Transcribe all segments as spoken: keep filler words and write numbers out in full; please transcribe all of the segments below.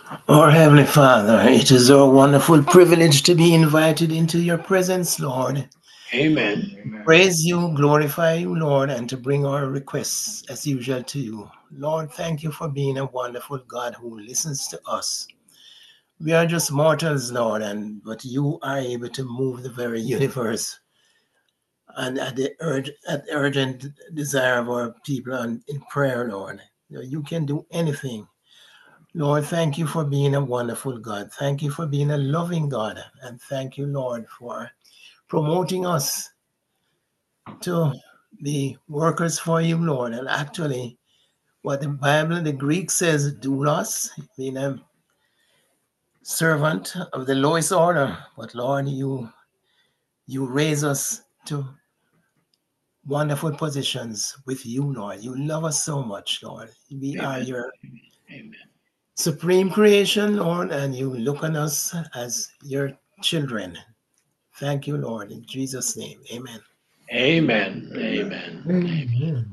Our Heavenly Father, it is our wonderful privilege to be invited into your presence, Lord. Amen. Praise you, glorify you, Lord, and to bring our requests as usual to you. Lord, thank you for being a wonderful God who listens to us. We are just mortals, Lord, and but you are able to move the very universe. And at the, urg- at the urgent desire of our people and in prayer, Lord, you can do anything. Lord, thank you for being a wonderful God. Thank you for being a loving God. And thank you, Lord, for promoting us to be workers for you, Lord. And actually, what the Bible, the Greek says, doulos, being a servant of the lowest order. But Lord, you you raise us to wonderful positions with you, Lord. You love us so much, Lord. We are Amen. your Amen. supreme creation, Lord, and you look on us as your children. Thank you, Lord, in Jesus' name. Amen. Amen. Amen. Amen.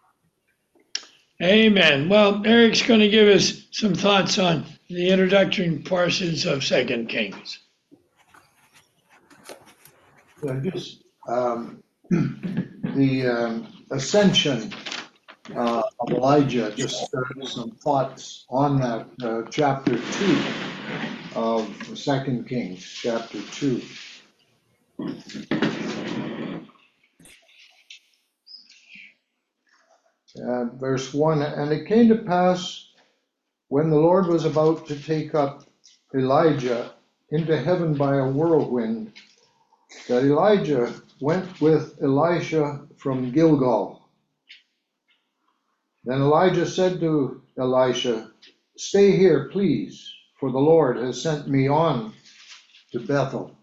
Amen. Well, Eric's going to give us some thoughts on the introductory portions of Second Kings. Yeah, just um, the um, ascension uh, of Elijah, just uh, some thoughts on that, uh, chapter two of Second Kings, chapter two. Uh, verse one, and it came to pass when the Lord was about to take up Elijah into heaven by a whirlwind, that Elijah went with Elisha from Gilgal. Then Elijah said to Elisha, stay here, please, for the Lord has sent me on to Bethel.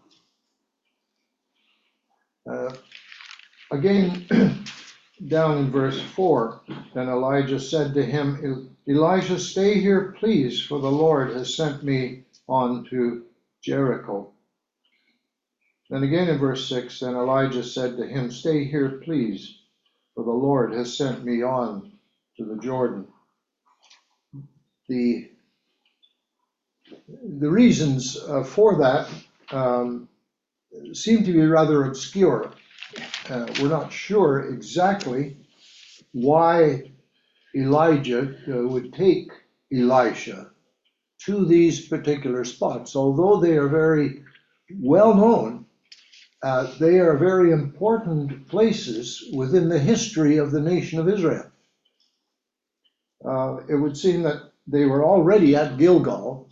Uh, again, down in verse four, then Elijah said to him, Elisha, stay here, please, for the Lord has sent me on to Jericho. Then again in verse six, then Elijah said to him, stay here, please, for the Lord has sent me on to the Jordan. The, the reasons uh, for that um, seem to be rather obscure. Uh, we're not sure exactly why Elijah uh, would take Elisha to these particular spots. Although they are very well known, uh, they are very important places within the history of the nation of Israel. Uh, it would seem that they were already at Gilgal,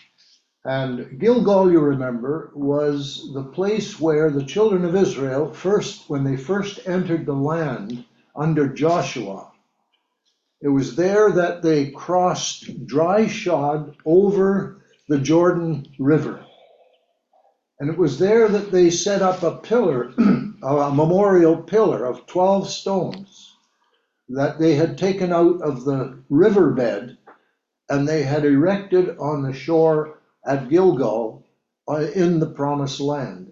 and Gilgal, you remember, was the place where the children of Israel first, when they first entered the land under Joshua, it was there that they crossed dry shod over the Jordan River. And it was there that they set up a pillar, a memorial pillar of twelve stones that they had taken out of the riverbed and they had erected on the shore at Gilgal uh, in the promised land.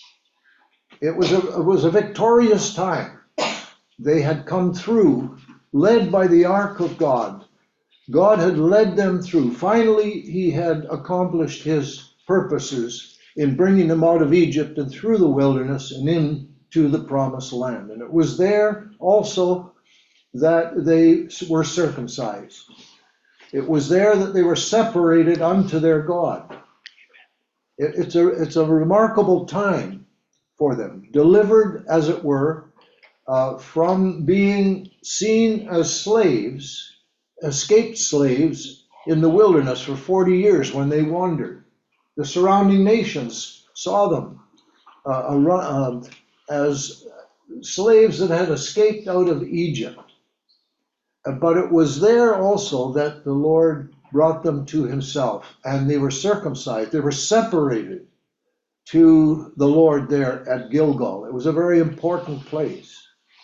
It was a, it was a victorious time. They had come through, led by the ark of God. God had led them through. Finally, he had accomplished his purposes in bringing them out of Egypt and through the wilderness and into the promised land. And it was there also that they were circumcised. It was there that they were separated unto their God. It, it's a, it's a remarkable time for them, delivered, as it were, uh, from being seen as slaves, escaped slaves in the wilderness for forty years when they wandered. The surrounding nations saw them uh, uh, as slaves that had escaped out of Egypt. But it was there also that the Lord brought them to himself, and they were circumcised. They were separated to the Lord there at Gilgal. It was a very important place.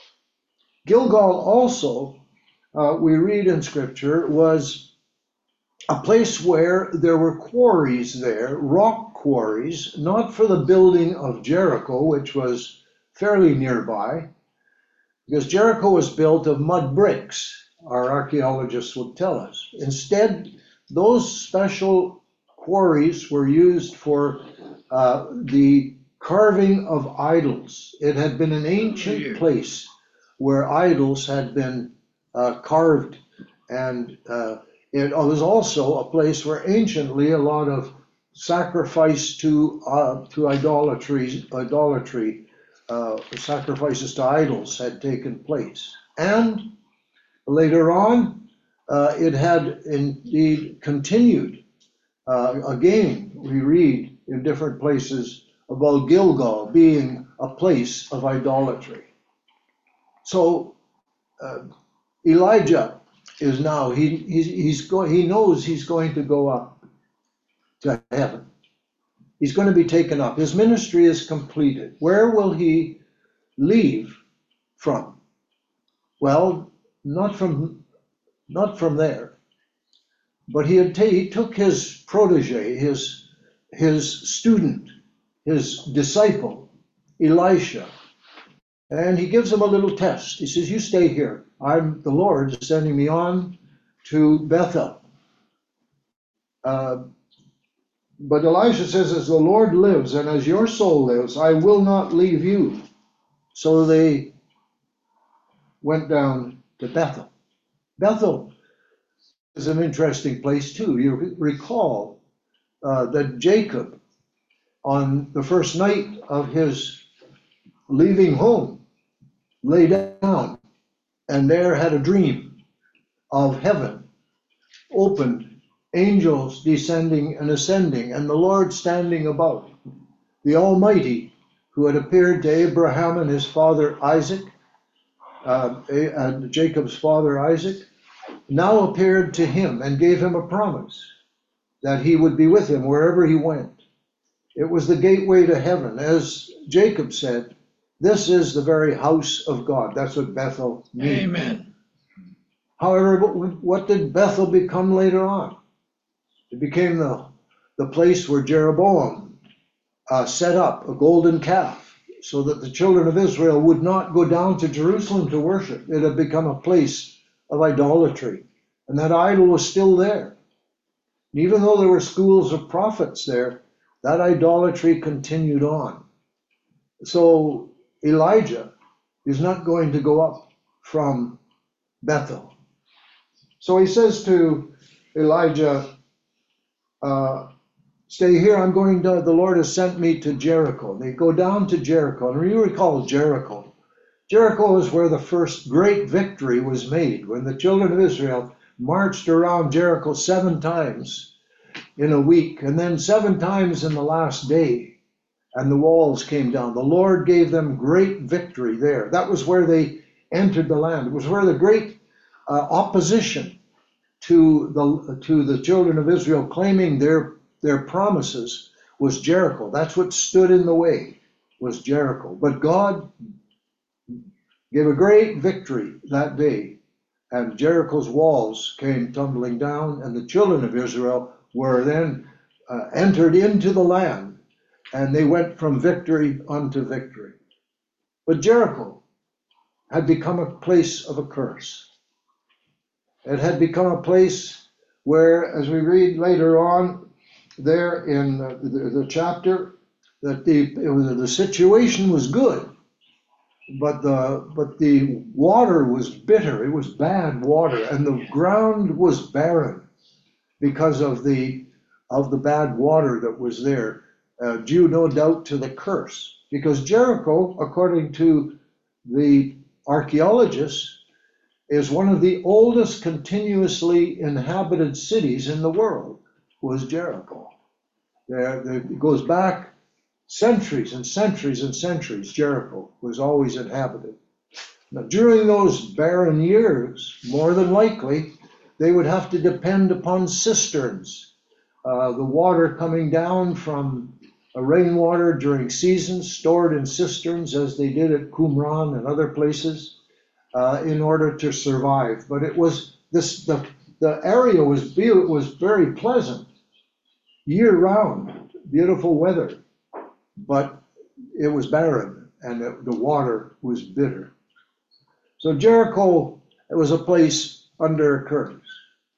Gilgal also, uh, we read in Scripture, was a place where there were quarries there, rock quarries, not for the building of Jericho, which was fairly nearby, because Jericho was built of mud bricks, our archaeologists would tell us. Instead, those special quarries were used for uh, the carving of idols. It had been an ancient place where idols had been uh, carved, and uh, it was also a place where anciently a lot of sacrifice to uh, to idolatry, idolatry, uh, sacrifices to idols had taken place, and later on, uh, it had indeed continued. Uh, again, we read in different places about Gilgal being a place of idolatry. So uh, Elijah is now he he's, he's going he knows he's going to go up to heaven. He's going to be taken up. His ministry is completed. Where will he leave from? Well, not from not from there. But he had ta- he took his protege, his his student, his disciple, Elisha, and he gives him a little test. He says, "You stay here. I'm the Lord is sending me on to Bethel." Uh, but Elisha says, "As the Lord lives and as your soul lives, I will not leave you." So they went down to Bethel. Bethel is an interesting place too. You recall uh, that Jacob, on the first night of his leaving home, lay down and there had a dream of heaven opened, angels descending and ascending, and the Lord standing above. The Almighty, who had appeared to Abraham and his father Isaac, uh, and Jacob's father Isaac, now appeared to him and gave him a promise that he would be with him wherever he went. It was the gateway to heaven. As Jacob said, this is the very house of God. That's what Bethel means. Amen. However, what did Bethel become later on? It became the, the place where Jeroboam uh, set up a golden calf so that the children of Israel would not go down to Jerusalem to worship. It had become a place of idolatry, and that idol was still there. And even though there were schools of prophets there, that idolatry continued on. So Elijah is not going to go up from Bethel. So he says to Elijah, uh, stay here, I'm going to, the Lord has sent me to Jericho. They go down to Jericho. And you recall Jericho. Jericho is where the first great victory was made, when the children of Israel marched around Jericho seven times in a week, and then seven times in the last day, and the walls came down. The Lord gave them great victory there. That was where they entered the land. It was where the great uh, opposition to the to the children of Israel claiming their their promises was Jericho. That's what stood in the way, was Jericho. But God gave a great victory that day, and Jericho's walls came tumbling down, and the children of Israel were then uh, entered into the land, and they went from victory unto victory. But Jericho had become a place of a curse. It had become a place where, as we read later on there in the, the, the chapter, that the it was, the situation was good, but the but the water was bitter. It was bad water, and the ground was barren because of the of the bad water that was there, uh, due no doubt to the curse. Because Jericho, according to the archaeologists, is one of the oldest continuously inhabited cities in the world, was Jericho. There, there, it goes back centuries and centuries and centuries. Jericho was always inhabited. Now, during those barren years, more than likely, they would have to depend upon cisterns, uh, the water coming down from a rainwater during seasons, stored in cisterns, as they did at Qumran and other places, uh, in order to survive. But it was this the the area was be, was very pleasant year round, beautiful weather, but it was barren, and it, the water was bitter. So Jericho, it was a place under a curse.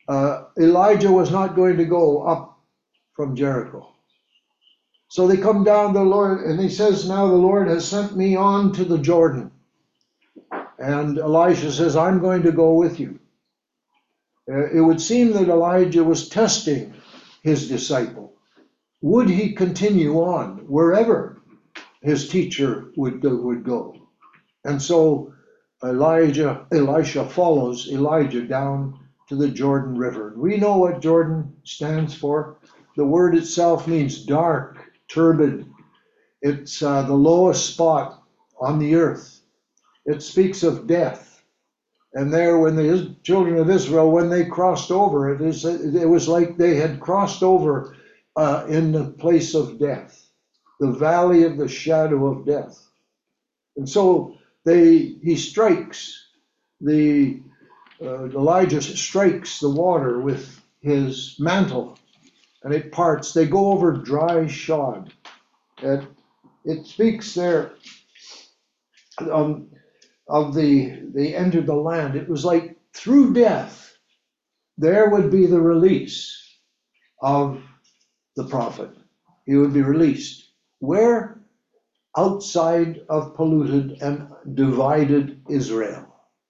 uh, Elijah was not going to go up from Jericho. So they come down to the Lord, and he says, now the Lord has sent me on to the Jordan. And Elisha says, I'm going to go with you. Uh, it would seem that Elijah was testing his disciple. Would he continue on wherever his teacher would, would go? And so Elijah, Elisha follows Elijah down to the Jordan River. We know what Jordan stands for. The word itself means dark, turbid. It's uh, the lowest spot on the earth. It speaks of death. And there, when the children of Israel, when they crossed over, it is it was like they had crossed over uh, in the place of death, the valley of the shadow of death. And so they he strikes the uh, Elijah strikes the water with his mantle, and it parts. They go over dry shod. It, it speaks there um, of the, they entered the land. It was like through death, there would be the release of the prophet. He would be released. Where? Outside of polluted and divided Israel.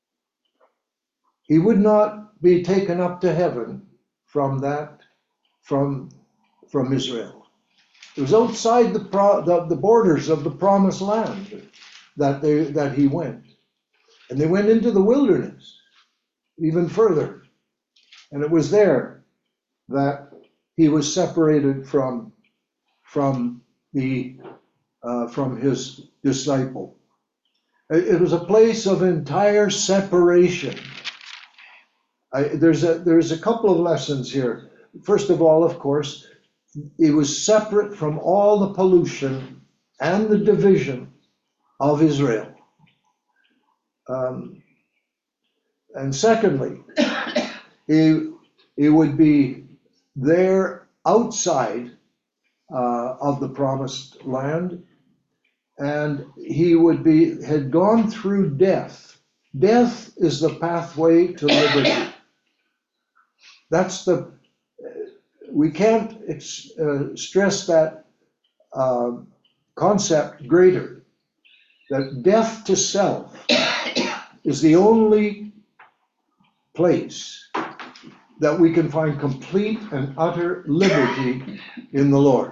He would not be taken up to heaven from that, from, from Israel. It was outside the, pro, the, the borders of the promised land that, they, that he went. And they went into the wilderness, even further. And it was there that he was separated from, from, the, uh, from his disciple. It, it was a place of entire separation. I, there's, a, there's a couple of lessons here. First of all, of course, it was separate from all the pollution and the division of Israel. Um, and secondly, he, he would be there outside uh, of the promised land, and he would be had gone through death. Death is the pathway to liberty. That's the, we can't uh, stress that uh, concept greater, that death to self is the only place that we can find complete and utter liberty in the Lord.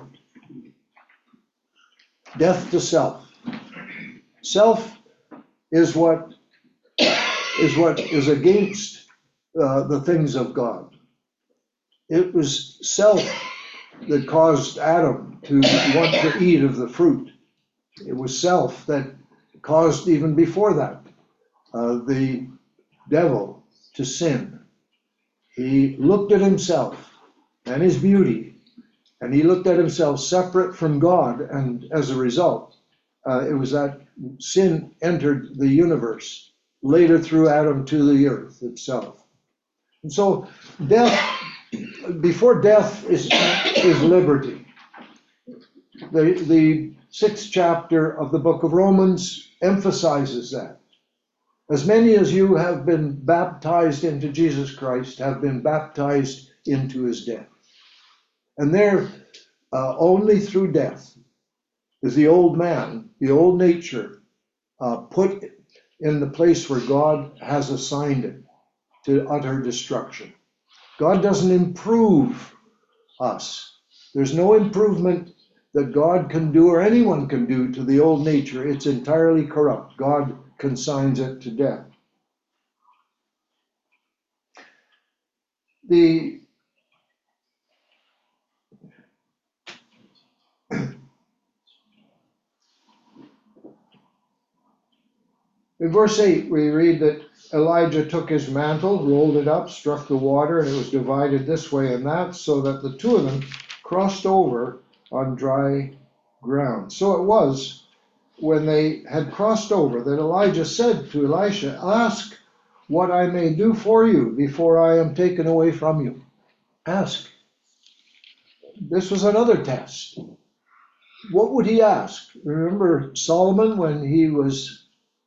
Death to self. Self is what is what is against uh, the things of God. It was self that caused Adam to want to eat of the fruit. It was self that caused, even before that, uh, the devil to sin. He looked at himself and his beauty, and he looked at himself separate from God, and as a result, uh, it was that sin entered the universe, later through Adam to the earth itself. And so death, before death is, is liberty. The, the sixth chapter of the book of Romans emphasizes that. As many as you have been baptized into Jesus Christ have been baptized into his death. And there, uh, only through death is the old man, the old nature, uh, put in the place where God has assigned it to utter destruction. God doesn't improve us. There's no improvement that God can do or anyone can do to the old nature. It's entirely corrupt. God consigns it to death. The In verse eight, we read that Elijah took his mantle, rolled it up, struck the water, and it was divided this way and that, so that the two of them crossed over on dry ground. So it was, when they had crossed over, that Elijah said to Elisha, ask what I may do for you before I am taken away from you. Ask. This was another test. What would he ask? Remember Solomon, when he was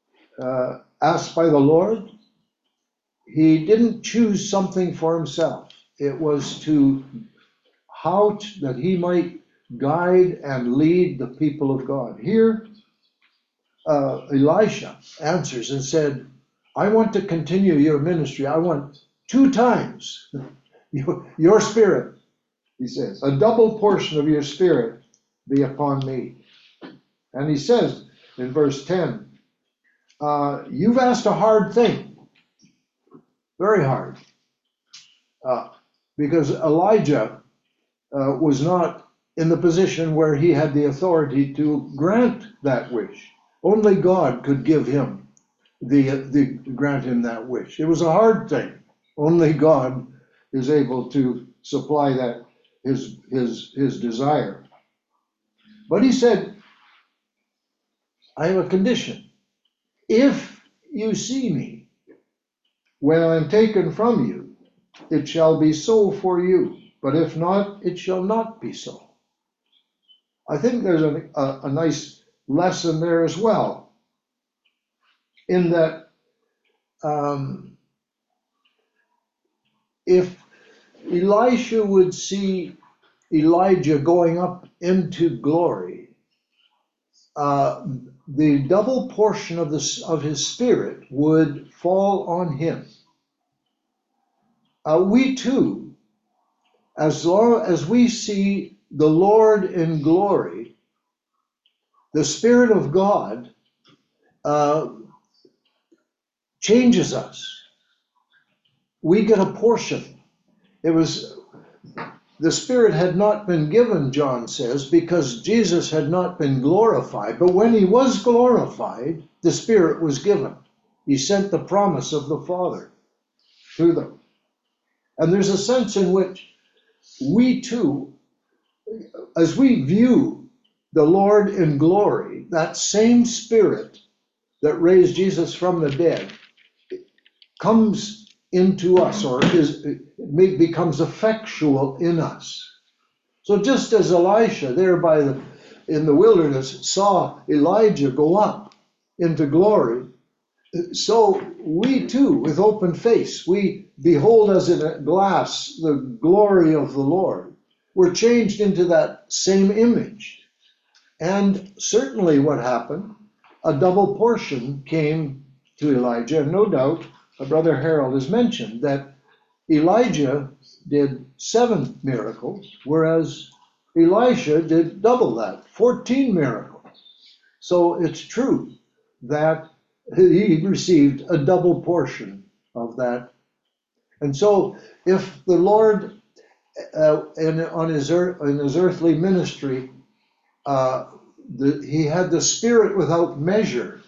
uh, asked by the Lord? He didn't choose something for himself. it was to how to, that he might guide and lead the people of God. Here, uh, Elisha answers and said, I want to continue your ministry. I want two times your, your spirit, he says, a double portion of your spirit be upon me. And he says in verse ten, uh, you've asked a hard thing, very hard, uh, because Elijah uh, was not in the position where he had the authority to grant that wish. Only God could give him the, the grant him that wish. It was a hard thing. Only God is able to supply that his his his desire. But he said, I have a condition. If you see me when I am taken from you, it shall be so for you. But if not, it shall not be so. I think there's a, a, a nice lesson there as well, in that um, if Elisha would see Elijah going up into glory, uh, the double portion of, the, of his spirit would fall on him. Uh, we too, as long as we see the Lord in glory, the Spirit of God uh, changes us. We get a portion. It was, the Spirit had not been given, John says, because Jesus had not been glorified. But when he was glorified, the Spirit was given. He sent the promise of the Father to them. And there's a sense in which we too, as we view the Lord in glory, that same Spirit that raised Jesus from the dead comes into us, or is becomes effectual in us. So just as Elisha there by the in the wilderness saw Elijah go up into glory, so we too, with open face, we behold as in a glass the glory of the Lord. We're changed into that same image. And certainly what happened, a double portion came to Elijah. No doubt, Brother Harold has mentioned that Elijah did seven miracles, whereas Elisha did double that, fourteen miracles. So it's true that he received a double portion of that. And so if the Lord, uh, in, on his, earth, in his earthly ministry, uh, the, he had the Spirit without measure,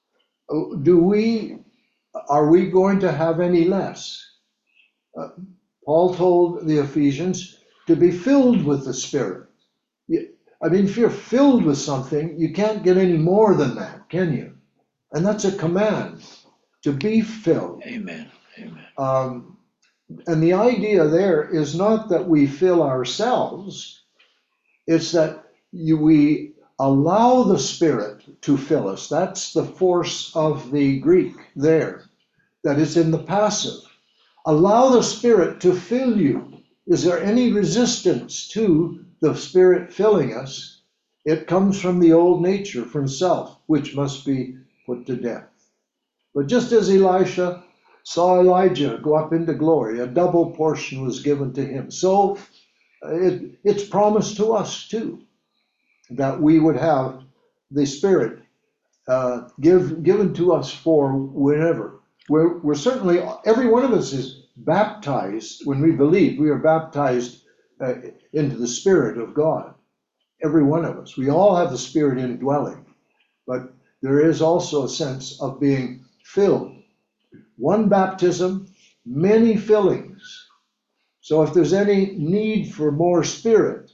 do we, are we going to have any less? Uh, Paul told the Ephesians to be filled with the Spirit. You, I mean, if you're filled with something, you can't get any more than that, can you? And that's a command, to be filled. Amen. Amen. Um, and the idea there is not that we fill ourselves, it's that you, we allow the Spirit to fill us. That's the force of the Greek there, that is in the passive. Allow the Spirit to fill you. Is there any resistance to the Spirit filling us? It comes from the old nature, from self, which must be put to death. But just as Elisha saw Elijah go up into glory, a double portion was given to him. So it, it's promised to us too, that we would have the Spirit uh, give, given to us for whenever. We're, we're certainly, every one of us is baptized. When we believe, we are baptized uh, into the Spirit of God. Every one of us. We all have the Spirit indwelling. But there is also a sense of being filled. One baptism, many fillings. So if there's any need for more Spirit,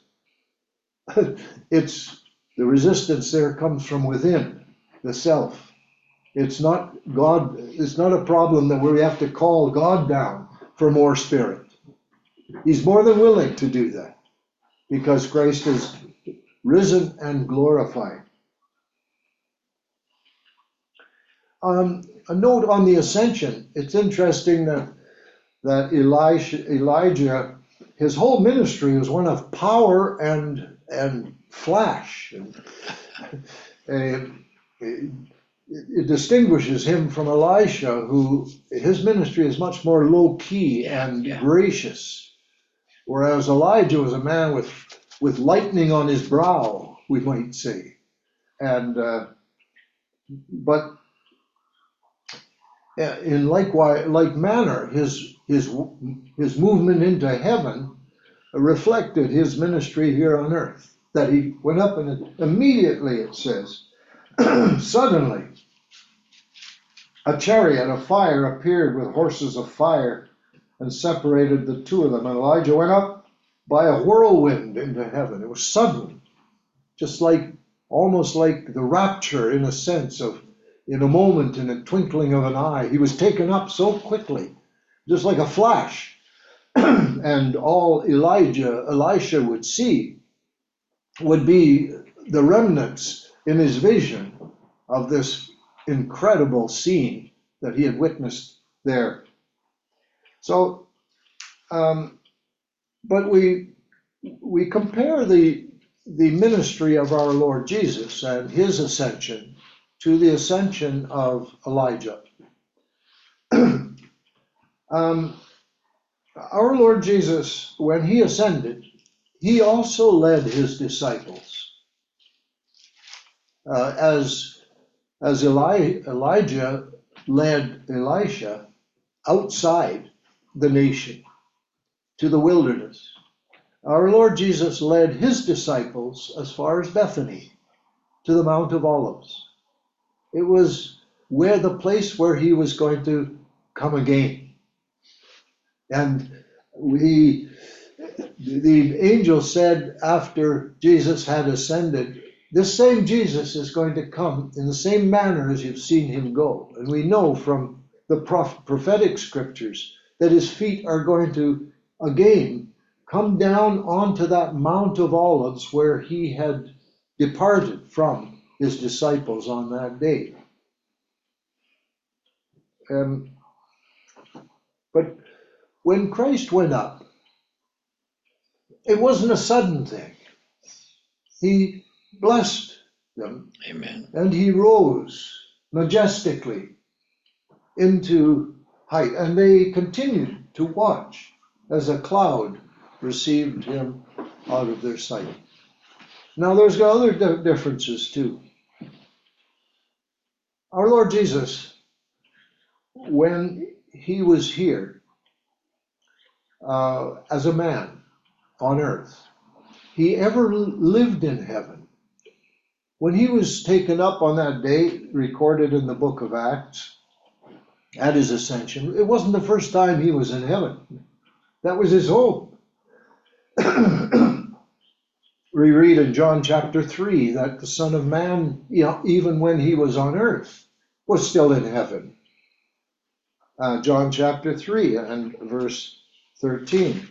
it's the resistance there comes from within, the self. It's not God, it's not a problem that we have to call God down for more Spirit. He's more than willing to do that because Christ is risen and glorified. Um, a note on the ascension. It's interesting that that Elisha, Elijah his whole ministry was one of power and and flash. And, uh, it, it distinguishes him from Elisha, who his ministry is much more low key and Yeah. gracious, whereas Elijah was a man with with lightning on his brow, we might say. And uh, but in likewise like manner, his his his movement into heaven reflected his ministry here on earth. That he went up and immediately, it says, suddenly a chariot of fire appeared with horses of fire and separated the two of them. And Elijah went up by a whirlwind into heaven. It was sudden, just like almost like the rapture, in a sense of in a moment, in a twinkling of an eye. He was taken up so quickly, just like a flash. And all Elijah, Elisha would see would be the remnants in his vision of this incredible scene that he had witnessed there. So, um, but we we compare the the ministry of our Lord Jesus and his ascension to the ascension of Elijah. um, our Lord Jesus, when he ascended, he also led his disciples. Uh, as as Eli, Elijah led Elisha outside the nation to the wilderness, our Lord Jesus led his disciples as far as Bethany, to the Mount of Olives. It was where the place where he was going to come again. And we, the angel said after Jesus had ascended, this same Jesus is going to come in the same manner as you've seen him go. And we know from the prophetic scriptures that his feet are going to again come down onto that Mount of Olives where he had departed from his disciples on that day. Um, but when Christ went up, it wasn't a sudden thing. He blessed them. Amen. And he rose majestically into height. And they continued to watch as a cloud received him out of their sight. Now there's got other di- differences too. Our Lord Jesus, when he was here uh, as a man on earth, he ever lived in heaven. When he was taken up on that day, recorded in the book of Acts, at his ascension, it wasn't the first time he was in heaven. That was his home. We read in John chapter three that the Son of Man, you know, even when he was on earth, was still in heaven. Uh, John chapter three and verse thirteen.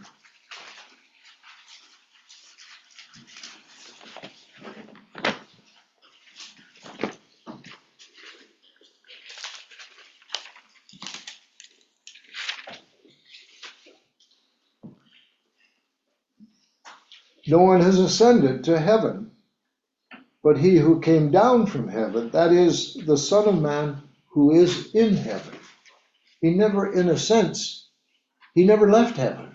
No one has ascended to heaven, but he who came down from heaven, that is, the Son of Man who is in heaven. He never, in a sense, he never left heaven.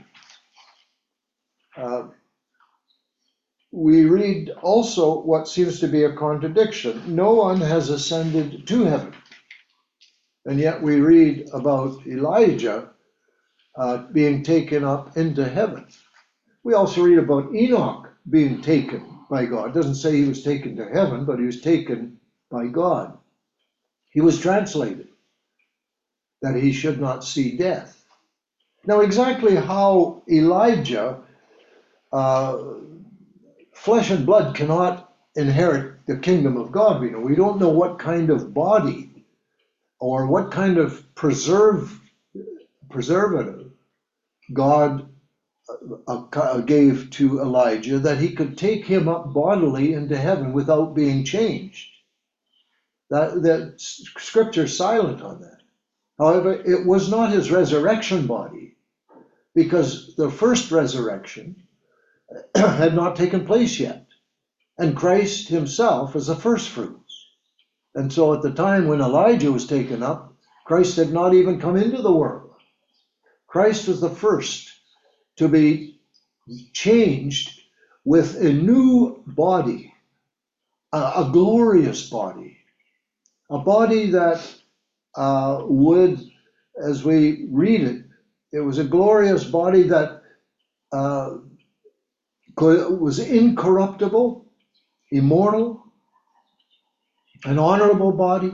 Uh, we read also what seems to be a contradiction. No one has ascended to heaven. And yet we read about Elijah uh, being taken up into heaven. We also read about Enoch being taken by God. It doesn't say he was taken to heaven, but he was taken by God. He was translated that he should not see death. Now, exactly how Elijah, uh, flesh and blood cannot inherit the kingdom of God. We know we don't know what kind of body or what kind of preserve preservative God Uh, gave to Elijah, that he could take him up bodily into heaven without being changed. That, that scripture's silent on that. However, it was not his resurrection body because the first resurrection had not taken place yet. And Christ himself is the first fruits. And so at the time when Elijah was taken up, Christ had not even come into the world. Christ was the first to be changed with a new body, a, a glorious body, a body that uh, would, as we read it, it was a glorious body that uh, was incorruptible, immortal, an honorable body.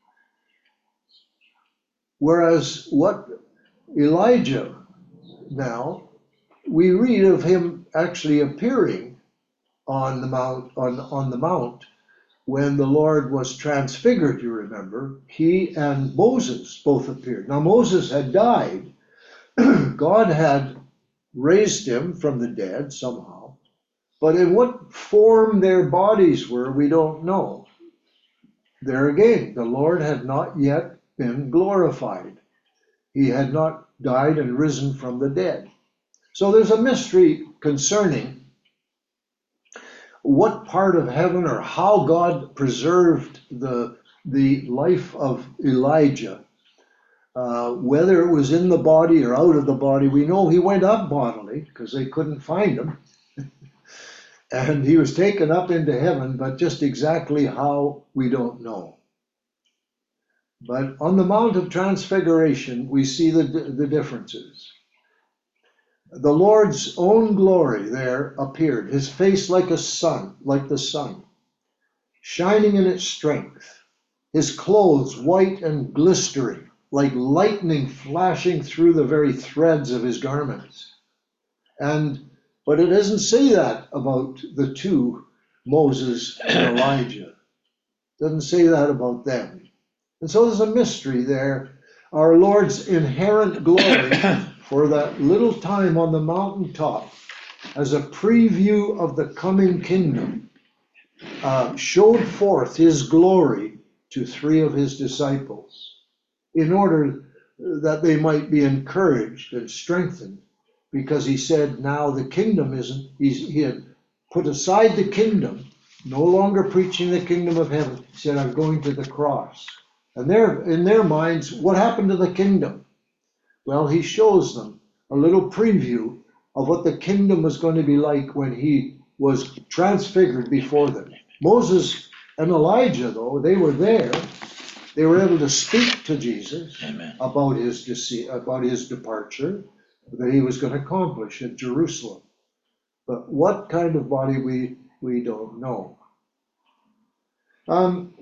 Whereas what Elijah now, we read of him actually appearing on the mount, on, on the mount when the Lord was transfigured, you remember. He and Moses both appeared. Now Moses had died. God had raised him from the dead somehow. But in what form their bodies were, we don't know. There again, the Lord had not yet been glorified. He had not died and risen from the dead. So there's a mystery concerning what part of heaven or how God preserved the, the life of Elijah. Uh, whether it was in the body or out of the body, we know he went up bodily because they couldn't find him. And he was taken up into heaven, but just exactly how, we don't know. But on the Mount of Transfiguration, we see the, the differences. The Lord's own glory there appeared, his face like a sun, like the sun, shining in its strength, his clothes white and glistering, like lightning flashing through the very threads of his garments. And but it doesn't say that about the two, Moses and Elijah. It doesn't say that about them. And so there's a mystery there. Our Lord's inherent glory for that little time on the mountaintop as a preview of the coming kingdom uh, showed forth his glory to three of his disciples in order that they might be encouraged and strengthened, because he said now the kingdom isn't, he's, he had put aside the kingdom, no longer preaching the kingdom of heaven. He said, I'm going to the cross. And they're, in their minds, what happened to the kingdom? Well, he shows them a little preview of what the kingdom was going to be like when he was transfigured before them. Moses and Elijah, though, they were there. They were able to speak to Jesus Amen. about his dece- about his departure that he was going to accomplish in Jerusalem. But what kind of body, we, we don't know. Um,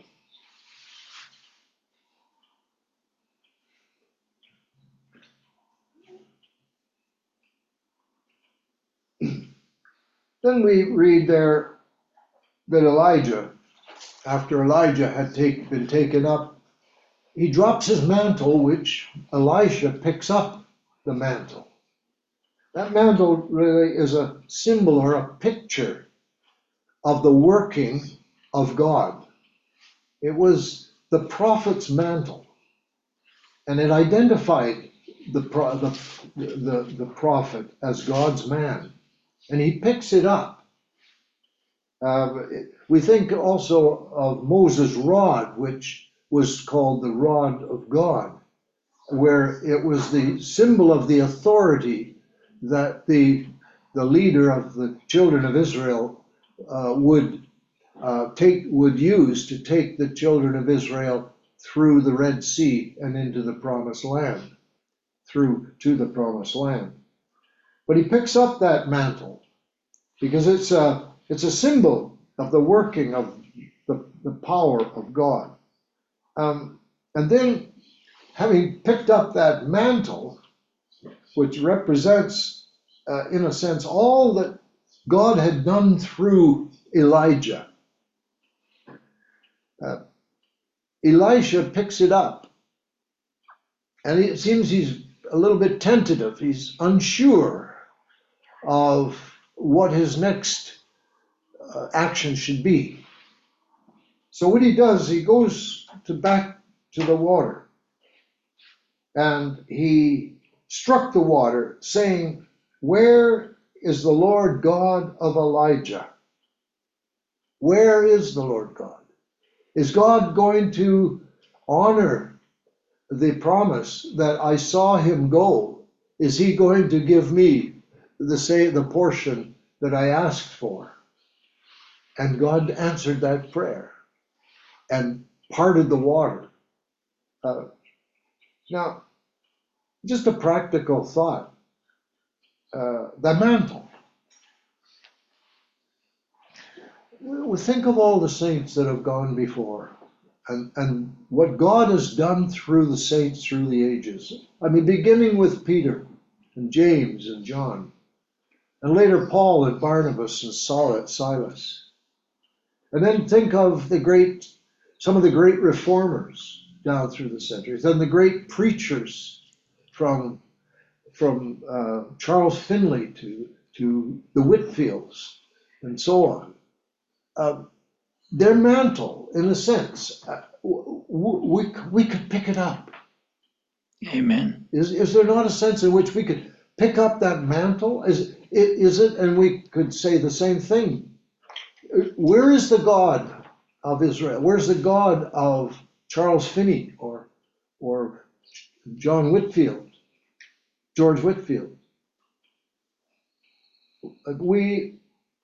Then we read there that Elijah, after Elijah had take, been taken up, he drops his mantle, which Elisha picks up the mantle. That mantle really is a symbol or a picture of the working of God. It was the prophet's mantle, and it identified the, the, the, the prophet as God's man. And he picks it up. Uh, we think also of Moses' rod, which was called the rod of God, where it was the symbol of the authority that the, the leader of the children of Israel uh, would uh, take would use to take the children of Israel through the Red Sea and into the promised land, through to the promised land. But he picks up that mantle because it's a, it's a symbol of the working of the, the power of God. Um, and then, having picked up that mantle, which represents, uh, in a sense, all that God had done through Elijah, uh, Elisha picks it up. And it seems he's a little bit tentative. He's unsure of what his next uh, action should be. So what he does, he goes to back to the water, and he struck the water, saying, "Where is the Lord God of Elijah?" Where is the Lord God? Is God going to honor the promise that I saw him go? Is he going to give me the say the portion that I asked for? And God answered that prayer and parted the water. Uh, now, just a practical thought. Uh, the mantle. We think of all the saints that have gone before and, and what God has done through the saints through the ages. I mean, beginning with Peter and James and John, and later Paul and Barnabas and Silas. And then think of the great, some of the great reformers down through the centuries, and the great preachers from, from uh, Charles Finley to, to the Whitfields and so on. Uh, their mantle, in a sense, uh, w- w- we, we could pick it up. Amen. Is, is there not a sense in which we could pick up that mantle? Is, is it, and we could say the same thing. Where is the God of Israel? Where's the God of Charles Finney or, or John Whitfield, George Whitfield? We,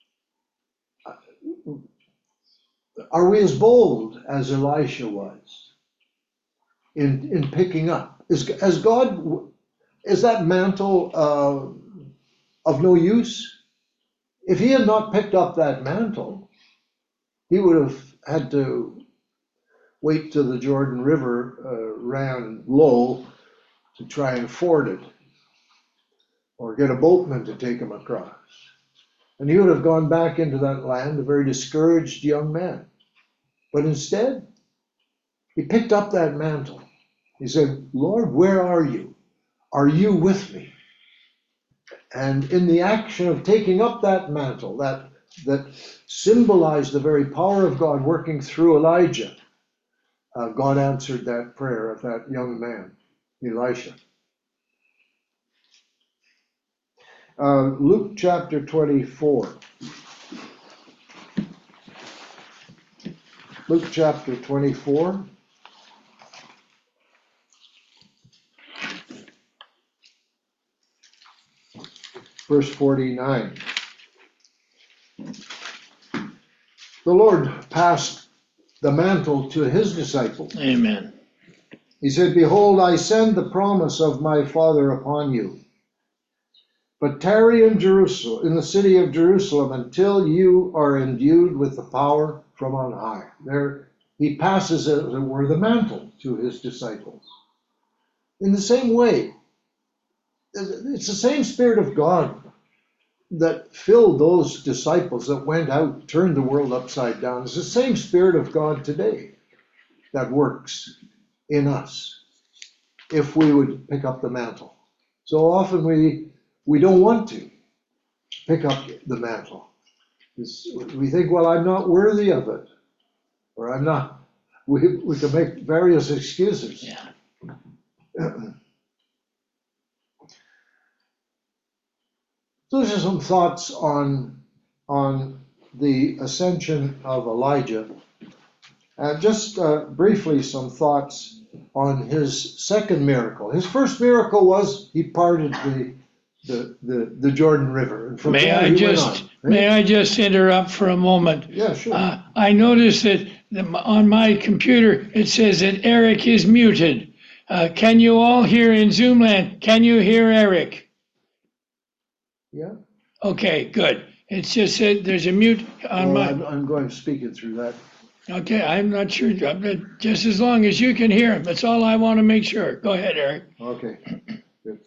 are we as bold as Elisha was in, in picking up? Is, as God, is that mantle uh, of no use? If he had not picked up that mantle, he would have had to wait till the Jordan River uh, ran low to try and ford it, or get a boatman to take him across. And he would have gone back into that land a very discouraged young man. But instead, he picked up that mantle. He said, "Lord, where are you? Are you with me?" And in the action of taking up that mantle, that, that symbolized the very power of God working through Elijah, uh, God answered that prayer of that young man, Elisha. Uh, Luke chapter twenty-four. Luke chapter twenty-four. Verse forty-nine. The Lord passed the mantle to his disciples. Amen. He said, "Behold, I send the promise of my Father upon you. But tarry in Jerusalem, in the city of Jerusalem, until you are endued with the power from on high." There, he passes, as it were, the mantle to his disciples. In the same way, it's the same Spirit of God that filled those disciples that went out, turned the world upside down. It's the same Spirit of God today that works in us if we would pick up the mantle. So often we we don't want to pick up the mantle. It's, we think, well, I'm not worthy of it, or I'm not. We we can make various excuses. Yeah. Those are some thoughts on on the ascension of Elijah. And just uh, briefly, some thoughts on his second miracle. His first miracle was he parted the the the, the Jordan River. And from May there I he just went on. may I just interrupt for a moment? Yeah, sure. Uh, I noticed that the, on my computer it says that Eric is muted. Uh, can you all hear in Zoomland? Can you hear Eric? Yeah. Okay, good. It's just said there's a mute on Well, my. I'm, I'm going speaking through that. Okay, I'm not sure. But just as long as you can hear him, that's all I want to make sure. Go ahead, Eric. Okay. Good.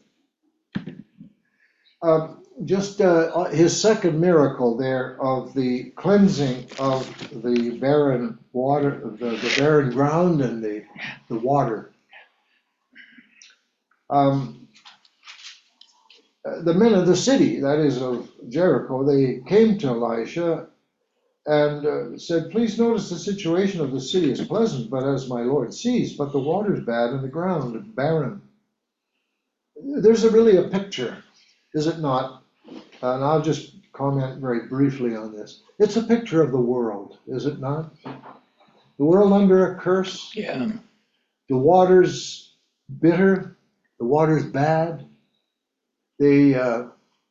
Uh, just uh, his second miracle there of the cleansing of the barren water, the, the barren ground and the, the water. Um, the men of the city, that is of Jericho, they came to Elisha and uh, said, "Please notice the situation of the city is pleasant, but as my Lord sees, but the water is bad and the ground is barren." there's a really a picture, is it not? And I'll just comment very briefly on this. It's a picture of the world, is it not? The world under a curse, Yeah. the water's bitter, the water's bad. They, uh,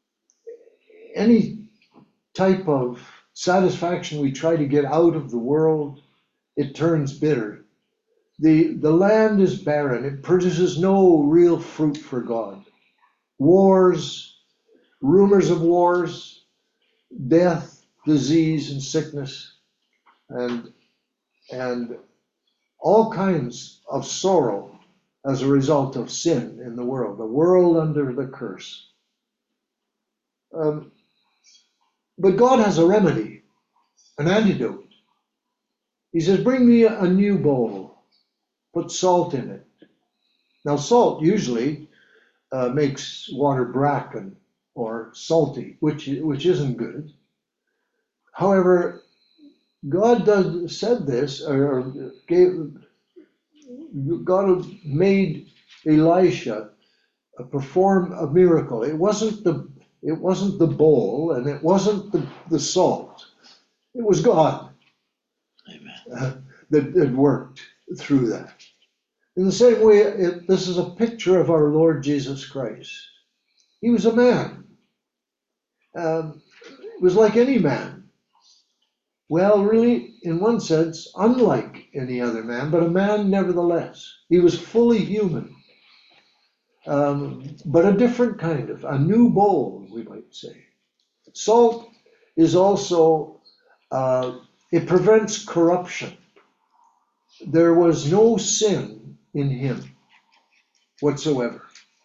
any type of satisfaction we try to get out of the world, it turns bitter. The, the land is barren. It produces no real fruit for God. Wars, rumors of wars, death, disease, and sickness, and, and all kinds of sorrow as a result of sin in the world, the world under the curse. Um, but God has a remedy, an antidote. He says, bring me a new bowl, put salt in it. Now, salt usually uh, makes water bracken or salty, which, which isn't good. However, God does, said this, or gave, God made Elisha perform a miracle. It wasn't the it wasn't the bowl, and it wasn't the, the salt. It was God uh, that, that worked through that. In the same way, it, this is a picture of our Lord Jesus Christ. He was a man. Um, it was like any man. Well, really, in one sense, unlike any other man, but a man nevertheless. He was fully human, um, but a different kind of, a new bowl, we might say. Salt is also, uh, it prevents corruption. There was no sin in him whatsoever.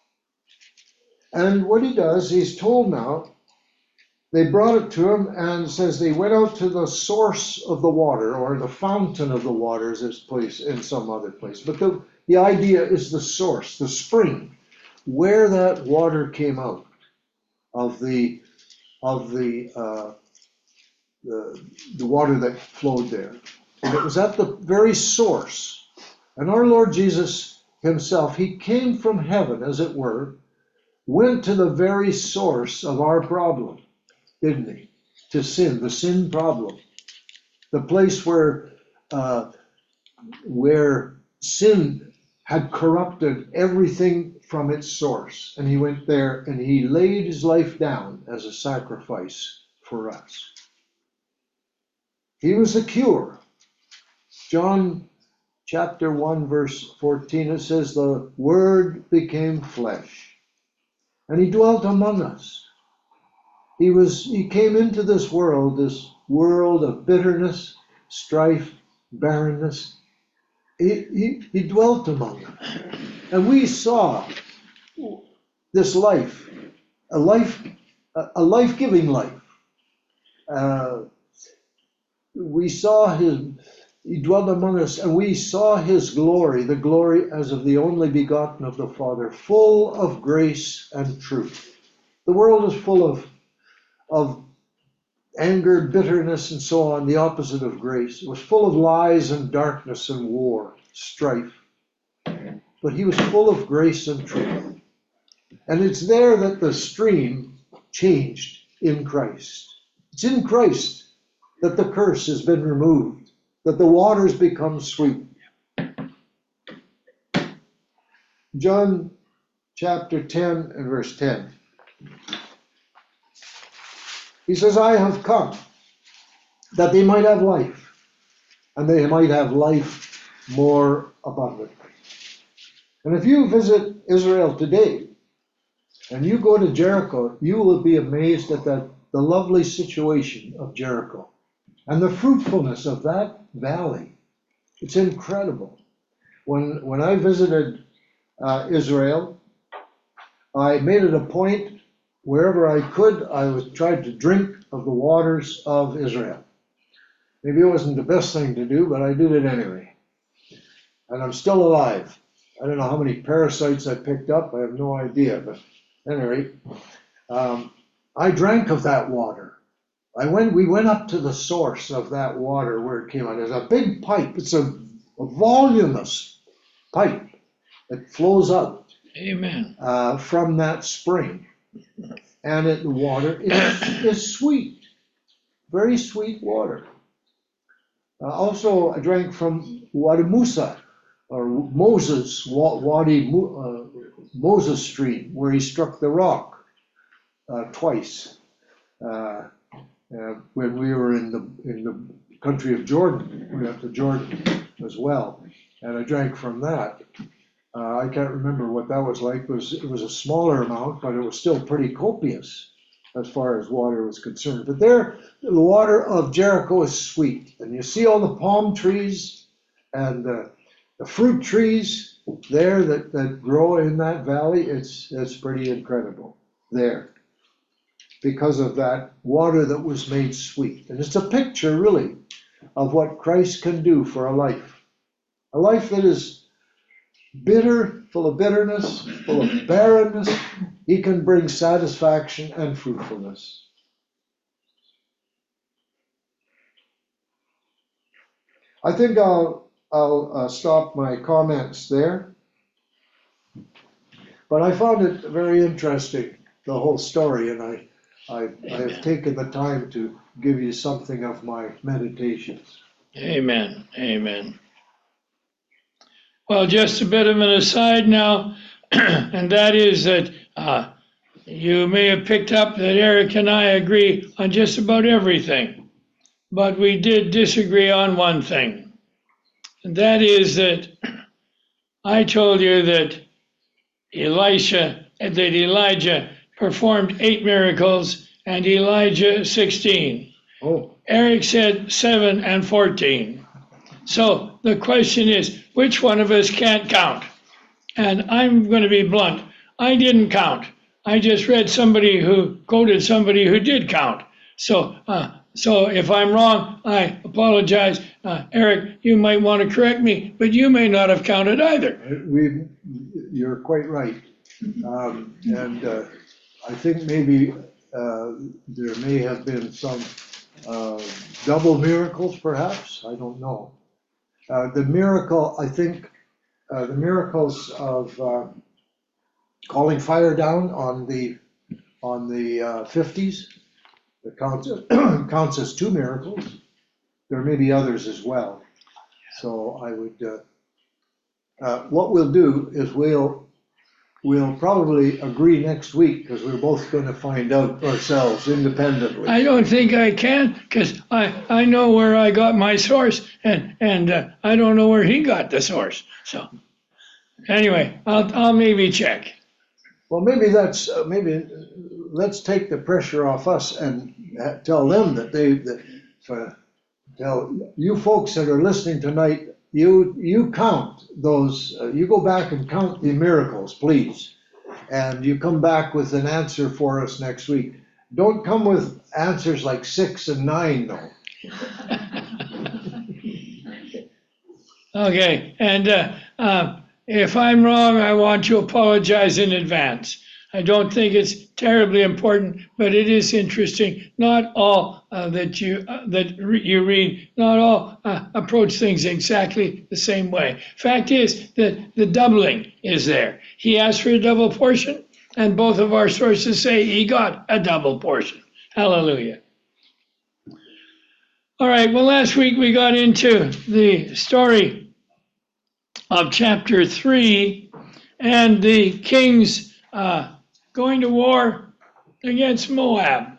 And what he does, he's told now, they brought it to him and says they went out to the source of the water, or the fountain of the waters is place in some other place. But the, the idea is the source, the spring, where that water came out of the of the uh, the, the water that flowed there. And it was at the very source. And our Lord Jesus himself, he came from heaven, as it were, went to the very source of our problem, didn't he? To sin, the sin problem, the place where uh, where sin had corrupted everything from its source, and he went there and he laid his life down as a sacrifice for us. He was the cure. John chapter one, verse fourteen, it says, the Word became flesh, and he dwelt among us. He was, he came into this world, this world of bitterness, strife, barrenness. He, he, he dwelt among us. And we saw this life, a life, a life-giving life. Uh, we saw his, he dwelt among us, and we saw his glory, the glory as of the only begotten of the Father, full of grace and truth. The world is full of of anger, bitterness, and so on, the opposite of grace. It was full of lies and darkness and war, strife. But he was full of grace and truth. And it's there that the stream changed in Christ. It's in Christ that the curse has been removed, that the waters become sweet. John chapter ten and verse ten. He says, I have come that they might have life, and they might have life more abundantly. And if you visit Israel today, and you go to Jericho, you will be amazed at that, the lovely situation of Jericho, and the fruitfulness of that valley. It's incredible. When, when I visited uh, Israel, I made it a point, wherever I could, I was tried to drink of the waters of Israel. Maybe it wasn't the best thing to do, but I did it anyway. And I'm still alive. I don't know how many parasites I picked up. I have no idea. But at any rate, um, I drank of that water. I went. We went up to the source of that water where it came out. There's a big pipe. It's a, a voluminous pipe that flows out. Amen. uh, from that spring. And it, the water is, is sweet, very sweet water. Uh, also, I drank from Wadi Musa, or Moses, Wadi uh, Moses stream, where he struck the rock uh, twice uh, uh, when we were in the in the country of Jordan. We went to Jordan as well, and I drank from that. Uh, I can't remember what that was like. It was, it was a smaller amount, but it was still pretty copious as far as water was concerned. But there, the water of Jericho is sweet. And you see all the palm trees and uh, the fruit trees there that, that grow in that valley. It's, it's pretty incredible there because of that water that was made sweet. And it's a picture, really, of what Christ can do for a life. A life that is bitter, full of bitterness, full of barrenness, he can bring satisfaction and fruitfulness. I think I'll, I'll uh, stop my comments there. But I found it very interesting, the whole story, and I, I, I have taken the time to give you something of my meditations. Amen. Amen. Well, just a bit of an aside now, and that is that uh, you may have picked up that Eric and I agree on just about everything, but we did disagree on one thing, and that is that I told you that Elisha, that Elijah performed eight miracles and Elijah sixteen. Oh. Eric said seven and fourteen. So the question is, which one of us can't count? And I'm going to be blunt. I didn't count. I just read somebody who quoted somebody who did count. So, uh, so if I'm wrong, I apologize. Uh, Eric, you might want to correct me, but you may not have counted either. We, you're quite right. Um, and uh, I think maybe uh, there may have been some uh, double miracles, perhaps. I don't know. Uh, the miracle, I think, uh, the miracles of uh, calling fire down on the on the uh, fifties, it counts, counts as two miracles. There may be others as well. So I would, uh, uh, what we'll do is we'll we'll probably agree next week because we're both going to find out ourselves independently. I don't think I can because I, I know where I got my source and, and uh, I don't know where he got the source. So anyway, I'll, I'll maybe check. Well, maybe that's, uh, maybe let's take the pressure off us and uh, tell them that they, that, uh, tell you folks that are listening tonight, You you count those, uh, you go back and count the miracles, please. And you come back with an answer for us next week. Don't come with answers like six and nine, though. Okay, and uh, uh, if I'm wrong, I want to apologize in advance. I don't think it's terribly important, but it is interesting. Not all uh, that you uh, that re- you read, not all uh, approach things exactly the same way. Fact is that the doubling is there. He asked for a double portion, and both of our sources say he got a double portion. Hallelujah. All right, well, last week we got into the story of chapter three and the kings uh, going to war against Moab.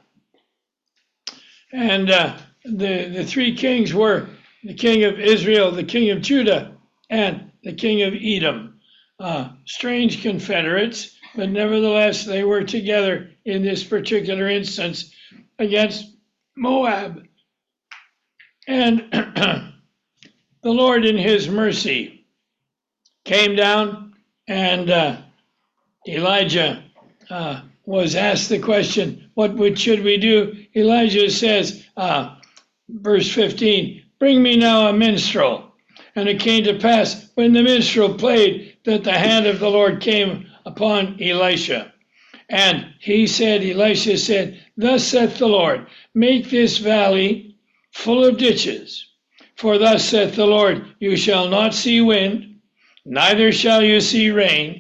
And uh, the, the three kings were the king of Israel, the king of Judah, and the king of Edom. Uh, strange confederates, but nevertheless they were together in this particular instance against Moab. And the Lord in his mercy came down, and uh, Elijah uh, was asked the question, what would, should we do? Elijah says, uh, verse fifteen, bring me now a minstrel. And it came to pass, when the minstrel played, that the hand of the Lord came upon Elisha. And he said, Elisha said, thus saith the Lord, make this valley full of ditches. For thus saith the Lord, you shall not see wind, neither shall you see rain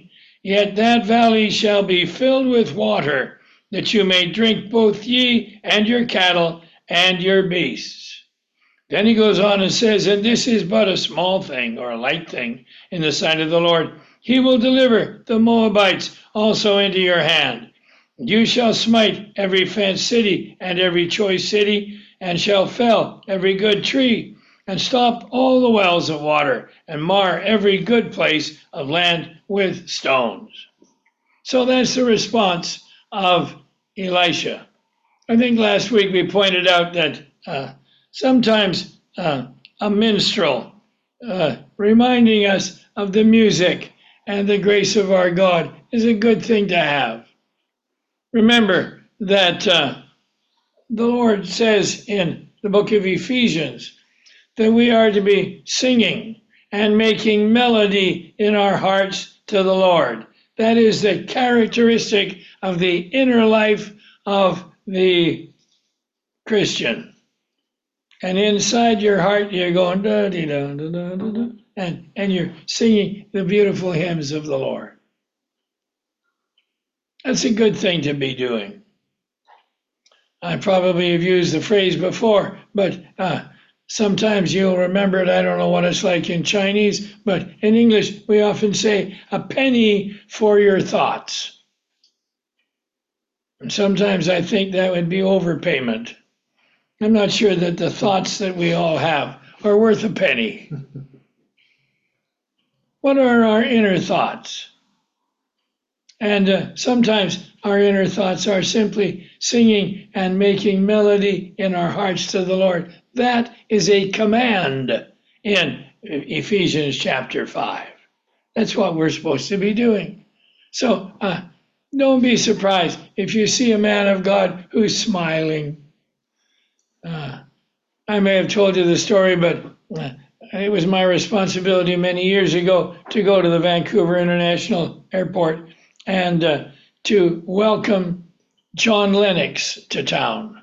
Yet that valley shall be filled with water, that you may drink both ye and your cattle and your beasts. Then he goes on and says, and this is but a small thing or a light thing in the sight of the Lord. He will deliver the Moabites also into your hand. You shall smite every fenced city and every choice city, and shall fell every good tree, and stop all the wells of water, and mar every good place of land with stones. So that's the response of Elisha. I think last week we pointed out that uh, sometimes uh, a minstrel uh, reminding us of the music and the grace of our God is a good thing to have. Remember that uh, the Lord says in the book of Ephesians that we are to be singing and making melody in our hearts to the Lord. That is the characteristic of the inner life of the Christian. And inside your heart, you're going da dee da da da da da, and and you're singing the beautiful hymns of the Lord. That's a good thing to be doing. I probably have used the phrase before, but uh, sometimes you'll remember it. I don't know what it's like in Chinese, but in English, we often say a penny for your thoughts. And sometimes I think that would be overpayment. I'm not sure that the thoughts that we all have are worth a penny. What are our inner thoughts? And uh, sometimes our inner thoughts are simply singing and making melody in our hearts to the Lord. That is a command in Ephesians chapter five. That's what we're supposed to be doing. So uh, don't be surprised if you see a man of God who's smiling. Uh, I may have told you the story, but uh, it was my responsibility many years ago to go to the Vancouver International Airport and uh, to welcome John Lennox to town.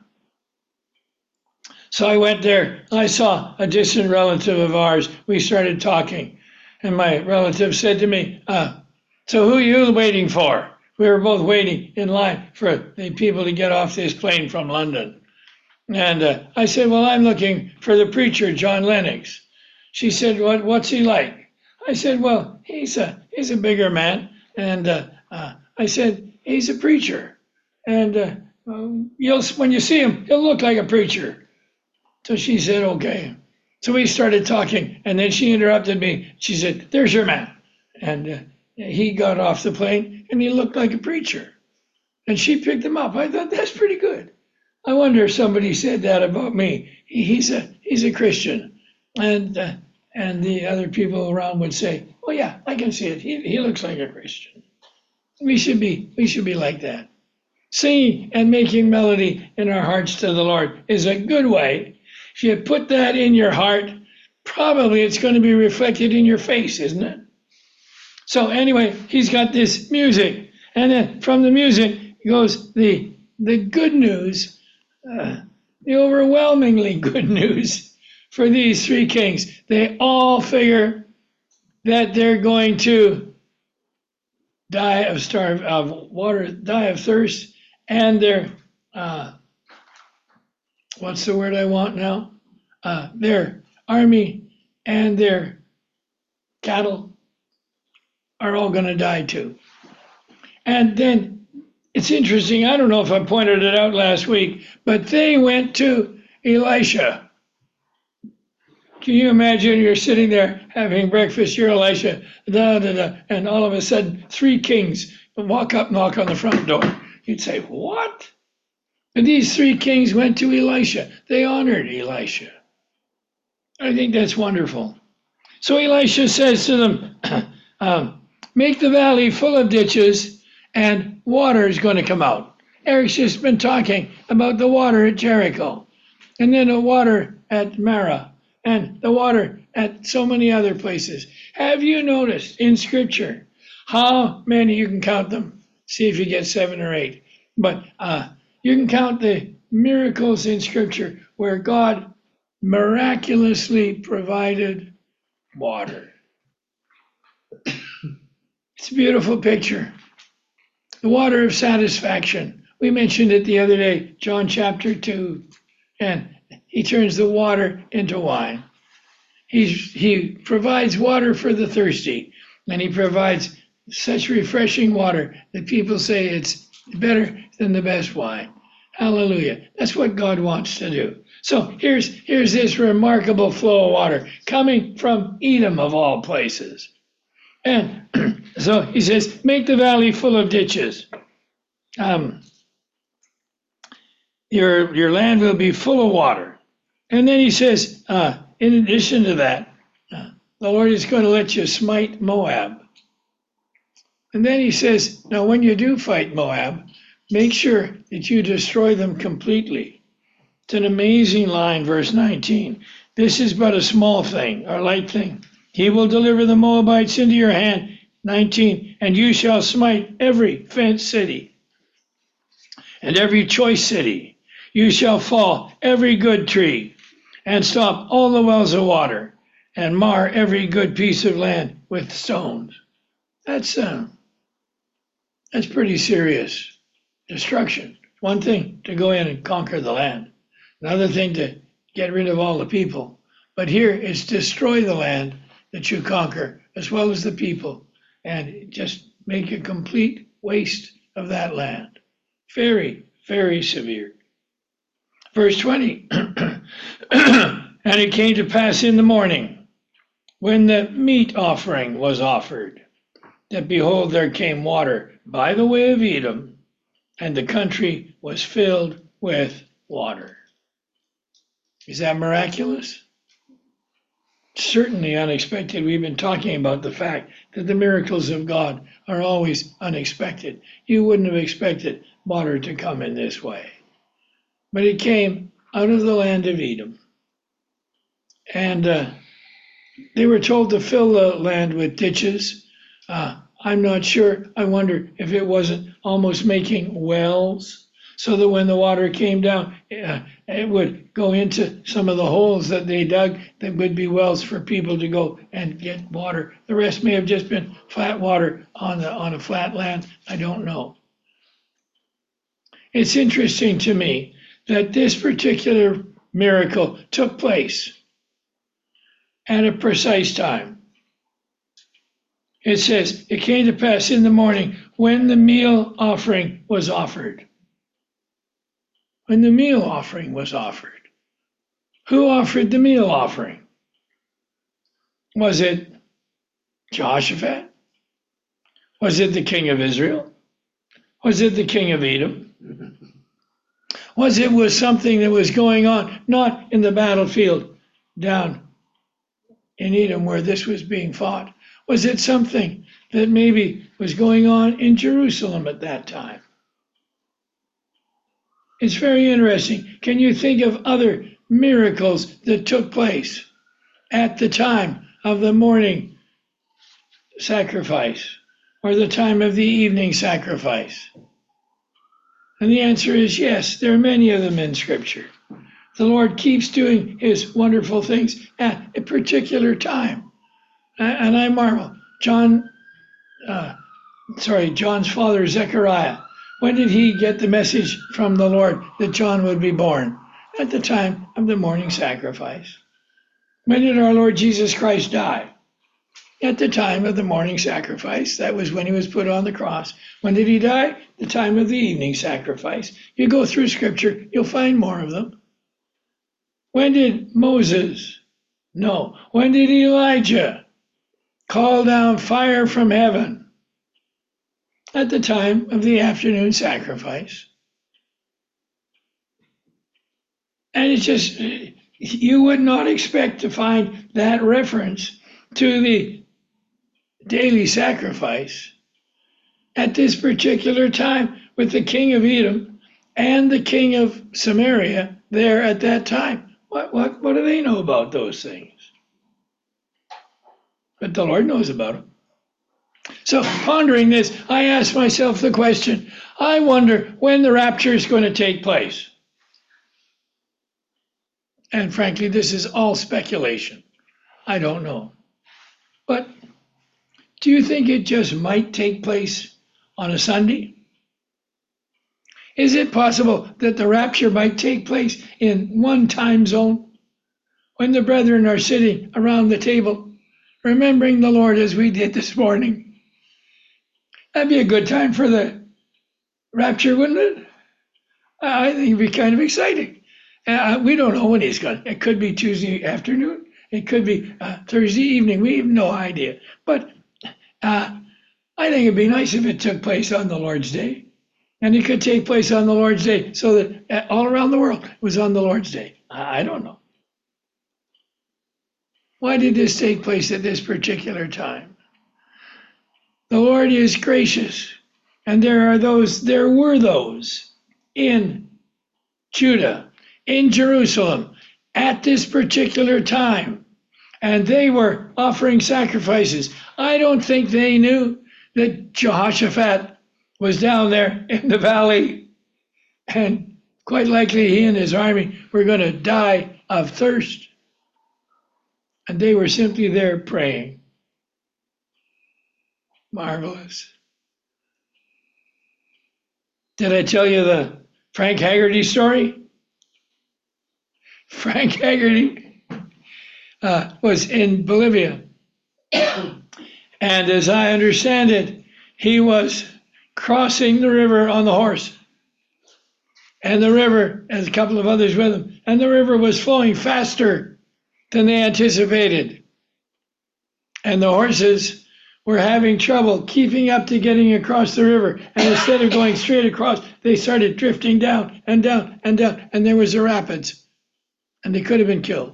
So I went there. I saw a distant relative of ours. We started talking, and my relative said to me, uh, so who are you waiting for? We were both waiting in line for the people to get off this plane from London. And uh, I said, well, I'm looking for the preacher, John Lennox. She said, what, what's he like? I said, well, he's a, he's a bigger man. And uh, uh, I said, he's a preacher. And uh, um, you'll, when you see him, he'll look like a preacher. So she said, okay. So we started talking, and then she interrupted me. She said, there's your man. And uh, he got off the plane, and he looked like a preacher. And she picked him up. I thought, that's pretty good. I wonder if somebody said that about me. He, he's a he's a Christian. And uh, and the other people around would say, oh, yeah, I can see it. He, he looks like a Christian. We should be we should be like that. Singing and making melody in our hearts to the Lord is a good way. If you put that in your heart, probably it's going to be reflected in your face, isn't it? So anyway, he's got this music. And then from the music goes the the good news, uh, the overwhelmingly good news for these three kings. They all figure that they're going to die of starve of water, die of thirst, and their uh, what's the word I want now? Uh, their army and their cattle are all going to die too. And then it's interesting. I don't know if I pointed it out last week, but they went to Elisha. Can you imagine you're sitting there having breakfast, you're Elisha, da, da, da, and all of a sudden three kings walk up, knock on the front door. You'd say, what? And these three kings went to Elisha. They honored Elisha. I think that's wonderful. So Elisha says to them, um, make the valley full of ditches and water is going to come out. Eric's just been talking about the water at Jericho, and then the water at Marah, and the water at so many other places. Have you noticed in Scripture how many, you can count them, see if you get seven or eight, but uh, you can count the miracles in Scripture where God miraculously provided water. It's a beautiful picture. The water of satisfaction. We mentioned it the other day, John chapter two, and he turns the water into wine. He's, he provides water for the thirsty, and he provides such refreshing water that people say it's better than the best wine. Hallelujah. That's what God wants to do. So here's, here's this remarkable flow of water coming from Edom of all places. And so he says, make the valley full of ditches. Um, your, your land will be full of water. And then he says, uh, in addition to that, uh, the Lord is going to let you smite Moab. And then he says, now when you do fight Moab, make sure that you destroy them completely. It's an amazing line, verse nineteen. This is but a small thing, or light thing. He will deliver the Moabites into your hand, nineteen, and you shall smite every fenced city and every choice city. You shall fall every good tree and stop all the wells of water and mar every good piece of land with stones. That's uh, that's pretty serious destruction. One thing to go in and conquer the land, another thing to get rid of all the people. But here it's destroy the land that you conquer as well as the people, and just make a complete waste of that land. Very, very severe. Verse twenty, and it came to pass in the morning, when the meat offering was offered, that behold, there came water by the way of Edom, and the country was filled with water. Is that miraculous? Certainly unexpected. We've been talking about the fact that the miracles of God are always unexpected. You wouldn't have expected water to come in this way. But it came out of the land of Edom. And uh, they were told to fill the land with ditches. Uh, I'm not sure. I wonder if it wasn't almost making wells, so that when the water came down, uh, it would go into some of the holes that they dug that would be wells for people to go and get water. The rest may have just been flat water on, the, on a flat land. I don't know. It's interesting to me that this particular miracle took place at a precise time. It says, it came to pass in the morning when the meal offering was offered. When the meal offering was offered. Who offered the meal offering? Was it Jehoshaphat? Was it the king of Israel? Was it the king of Edom? Was it was something that was going on, not in the battlefield down in Edom where this was being fought? Was it something that maybe was going on in Jerusalem at that time? It's very interesting. Can you think of other miracles that took place at the time of the morning sacrifice or the time of the evening sacrifice? And the answer is yes, there are many of them in Scripture. The Lord keeps doing his wonderful things at a particular time. And I marvel. John, uh, sorry, John's father, Zechariah, when did he get the message from the Lord that John would be born? At the time of the morning sacrifice. When did our Lord Jesus Christ die? At the time of the morning sacrifice. That was when he was put on the cross. When did he die? The time of the evening sacrifice. You go through Scripture, you'll find more of them. When did Moses? No. When did Elijah call down fire from heaven? At the time of the afternoon sacrifice. And it's just, you would not expect to find that reference to the daily sacrifice at this particular time with the king of Edom and the king of Samaria there at that time. What, what, what do they know about those things? But the Lord knows about them. So pondering this, I ask myself the question, I wonder when the rapture is going to take place. And frankly, this is all speculation. I don't know. But Do you think it just might take place on a Sunday? Is it possible that the rapture might take place in one time zone when the brethren are sitting around the table, remembering the Lord as we did this morning? That'd be a good time for the rapture, wouldn't it? I think it'd be kind of exciting. Uh, we don't know when he's going. It could be Tuesday afternoon. It could be uh, Thursday evening. We have no idea. But uh, I think it'd be nice if it took place on the Lord's Day. And it could take place on the Lord's Day so that uh, all around the world it was on the Lord's Day. I, I don't know. Why did this take place at this particular time? The Lord is gracious. And there are those, there were those in Judah, in Jerusalem, at this particular time. And they were offering sacrifices. I don't think they knew that Jehoshaphat was down there in the valley. And quite likely he and his army were going to die of thirst. And they were simply there praying. Marvelous. Did I tell you the Frank Haggerty story? Frank Haggerty uh, was in Bolivia. And as I understand it, he was crossing the river on the horse. And the river, and a couple of others with him, and the river was flowing faster than they anticipated. And the horses were having trouble keeping up to getting across the river. And instead of going straight across, they started drifting down and down and down. And there was a rapids. And they could have been killed.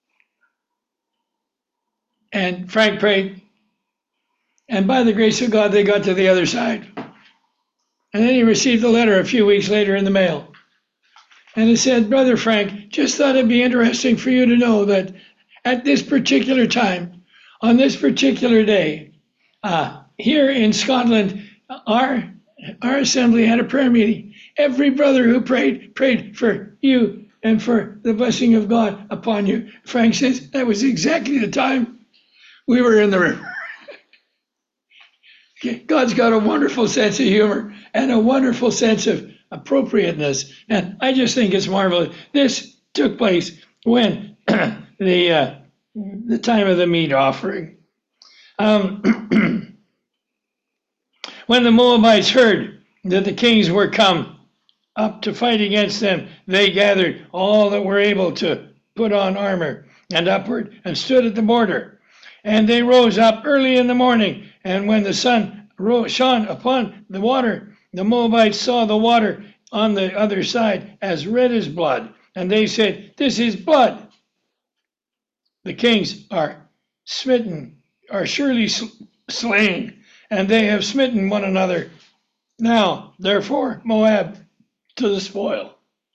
And Frank prayed. And by the grace of God, they got to the other side. And then he received a letter a few weeks later in the mail. And it said, Brother Frank, just thought it'd be interesting for you to know that at this particular time, on this particular day, uh, here in Scotland, our, our assembly had a prayer meeting. Every brother who prayed, prayed for you and for the blessing of God upon you. Frank says, that was exactly the time we were in the river. God's got a wonderful sense of humor and a wonderful sense of appropriateness. And I just think it's marvelous. This took place when the uh, the time of the meat offering. Um, when the Moabites heard that the kings were come up to fight against them, they gathered all that were able to put on armor and upward and stood at the border. And they rose up early in the morning, and when the sun rose, shone upon the water, the Moabites saw the water on the other side as red as blood. And they said, this is blood. The kings are smitten, are surely slain, and they have smitten one another. Now, therefore, Moab to the spoil.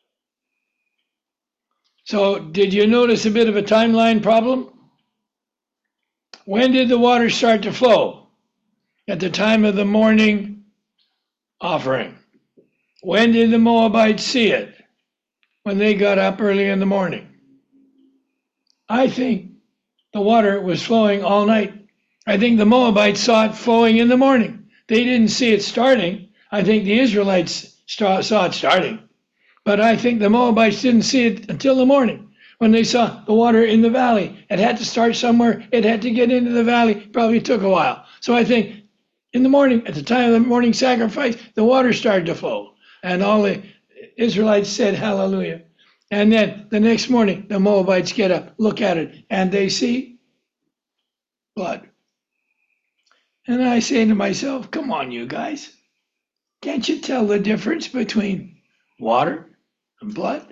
So, did you notice a bit of a timeline problem? When did the water start to flow? At the time of the morning offering. When did the Moabites see it? When they got up early in the morning. I think the water was flowing all night. I think the Moabites saw it flowing in the morning. They didn't see it starting. I think the Israelites saw it starting. But I think the Moabites didn't see it until the morning. When they saw the water in the valley, it had to start somewhere. It had to get into the valley. Probably took a while. So I think in the morning, at the time of the morning sacrifice, the water started to flow. And all the Israelites said, hallelujah. And then the next morning, the Moabites get up, look at it, and they see blood. And I say to myself, come on, you guys. Can't you tell the difference between water and blood?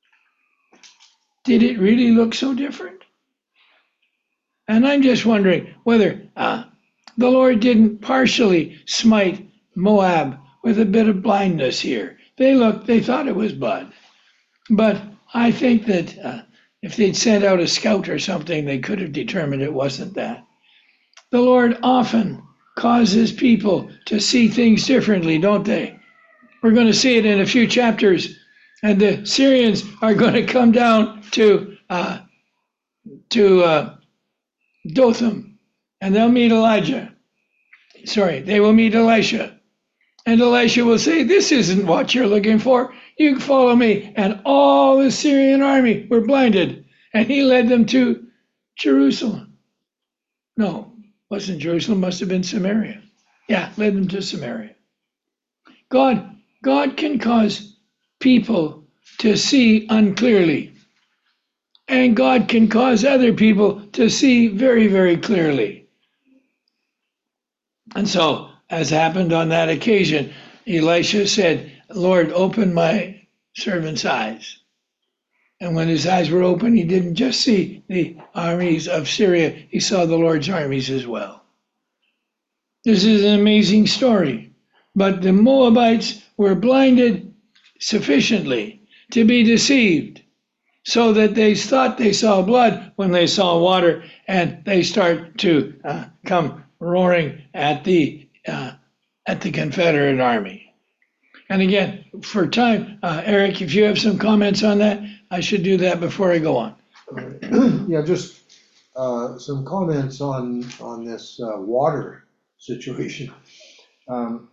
Did it really look so different? And I'm just wondering whether uh, the Lord didn't partially smite Moab with a bit of blindness here. They looked, they thought it was blood. But I think that uh, if they'd sent out a scout or something, they could have determined it wasn't that. The Lord often causes people to see things differently, don't they? We're going to see it in a few chapters. And the Syrians are going to come down to uh, to uh, Dothan, and they'll meet Elijah. sorry, they will meet Elisha. And Elisha will say, this isn't what you're looking for. You can follow me. And all the Syrian army were blinded. And he led them to Jerusalem. No, wasn't Jerusalem, must have been Samaria. Yeah, led them to Samaria. God, God can cause people to see unclearly. And God can cause other people to see very, very clearly. And so, as happened on that occasion, Elisha said, Lord, open my servant's eyes. And when his eyes were open, he didn't just see the armies of Syria, he saw the Lord's armies as well. This is an amazing story. But the Moabites were blinded sufficiently to be deceived, so that they thought they saw blood when they saw water, and they start to uh, come roaring at the uh, at the Confederate Army. And again, for time, uh, Eric, if you have some comments on that, I should do that before I go on. Yeah, just uh, some comments on on this uh, water situation. Um,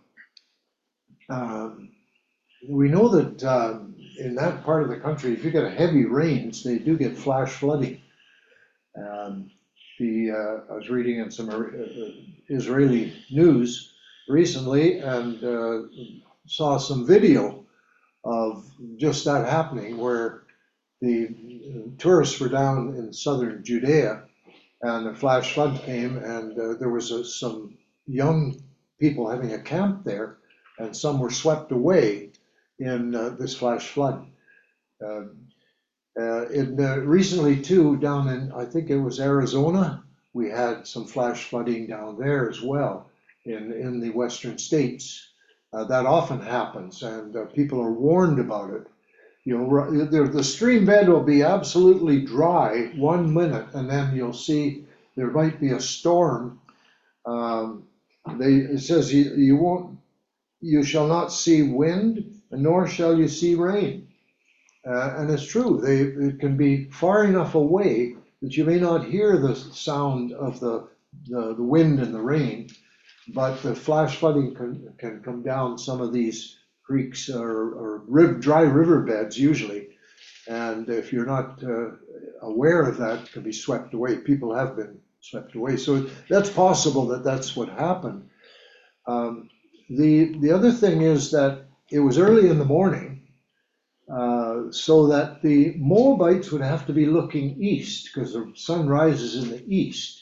um, we know that uh, in that part of the country, if you get a heavy rains, they do get flash flooding. Um, the uh, I was reading in some uh, Israeli news recently and uh, saw some video of just that happening, where the tourists were down in southern Judea and a flash flood came, and uh, there was a, some young people having a camp there, and some were swept away in uh, this flash flood. Uh, uh, in, uh, recently too, down in, I think it was Arizona, we had some flash flooding down there as well in, in the western states. Uh, that often happens, and uh, people are warned about it. You know, the, the stream bed will be absolutely dry one minute, and then you'll see there might be a storm. Um, they, it says you, you won't, you shall not see wind, nor shall you see rain. Uh, and it's true, they, it can be far enough away that you may not hear the sound of the, the, the wind and the rain, but the flash flooding can, can come down some of these creeks or, or riv, dry river beds usually. And if you're not uh, aware of that, it can be swept away. People have been swept away. So that's possible that that's what happened. Um, the, the other thing is that it was early in the morning, uh, so that the Moabites would have to be looking east because the sun rises in the east.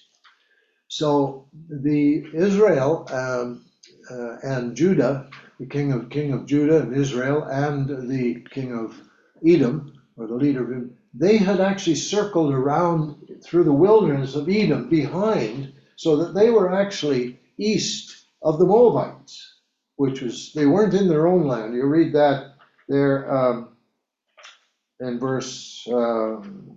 So the Israel um, uh, and Judah, the king of king of Judah and Israel, and the king of Edom, or the leader of Edom, they had actually circled around through the wilderness of Edom behind, so that they were actually east of the Moabites, which was, they weren't in their own land. You read that there um, in verse um,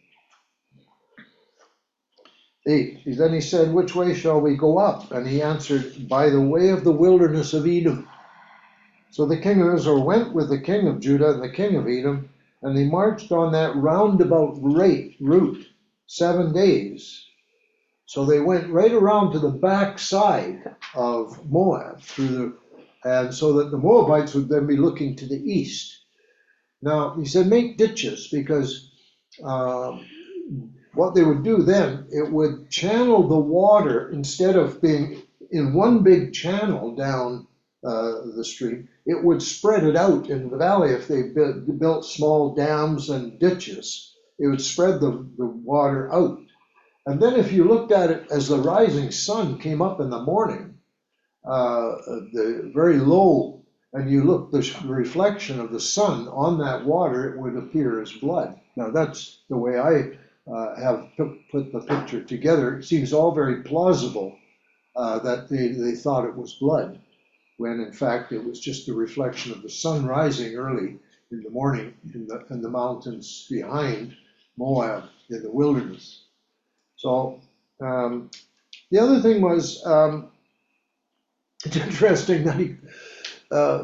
eight. Then he said, which way shall we go up? And he answered, by the way of the wilderness of Edom. So the king of Israel went with the king of Judah and the king of Edom, and they marched on that roundabout rate, route seven days. So they went right around to the back side of Moab, through the, and so that the Moabites would then be looking to the east. Now, he said, make ditches, because um, what they would do then, it would channel the water, instead of being in one big channel down uh, the stream, it would spread it out in the valley. If they built, built small dams and ditches, it would spread the, the water out. And then if you looked at it as the rising sun came up in the morning, uh, the very low, and you look the reflection of the sun on that water, it would appear as blood. Now that's the way I Uh, have put the picture together. It seems all very plausible uh, that they, they thought it was blood, when in fact it was just the reflection of the sun rising early in the morning in the, in the mountains behind Moab in the wilderness. So um, the other thing was, um, it's interesting that he, uh,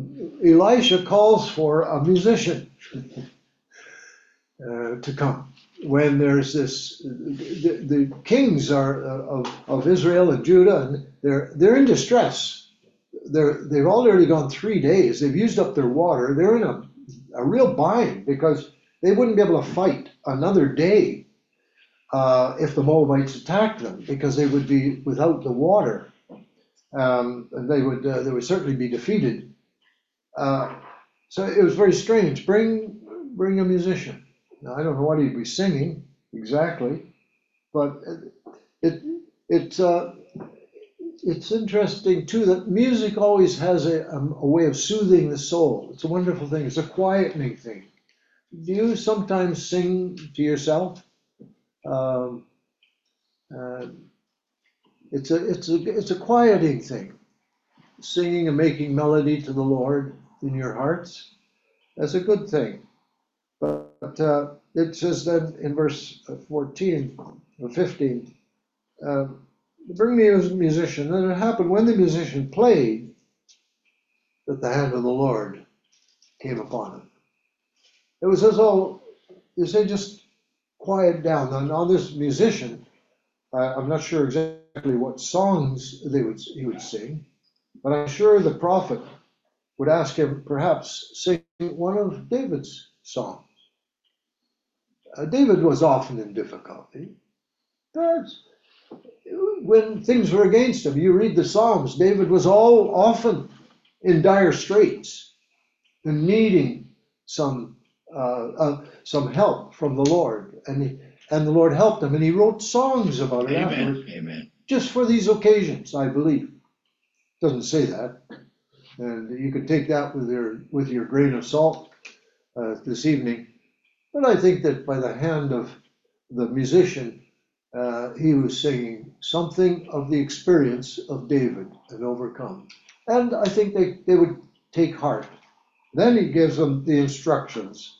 Elisha calls for a musician uh, to come. when there's this, the, the kings are uh, of, of Israel and Judah, and they're they're in distress. They're they've already gone three days. They've used up their water. They're in a, a real bind because they wouldn't be able to fight another day uh, if the Moabites attacked them, because they would be without the water, um, and they would uh, they would certainly be defeated. Uh, so it was very strange. Bring bring a musician. Now, I don't know what he'd be singing exactly, but it it uh, it's interesting too that music always has a, a way of soothing the soul. It's a wonderful thing. It's a quietening thing. Do you sometimes sing to yourself? Um, uh, it's a it's a it's a quieting thing. Singing and making melody to the Lord in your hearts. That's a good thing. But uh, it says then in verse fourteen or fifteen, uh, bring me a musician. And it happened when the musician played that the hand of the Lord came upon him. It was as though, you say, just quiet down. Now, now this musician, uh, I'm not sure exactly what songs they would he would sing, but I'm sure the prophet would ask him perhaps sing one of David's songs. Uh, David was often in difficulty. But when things were against him, you read the Psalms, David was all often in dire straits and needing some uh, uh, some help from the Lord, and he, and the Lord helped him, and he wrote songs about it Amen. afterwards, Amen. just for these occasions, I believe. Doesn't say that, and you can take that with your with your grain of salt uh, this evening. But I think that by the hand of the musician, uh, he was singing something of the experience of David and overcome. And I think they, they would take heart. Then he gives them the instructions.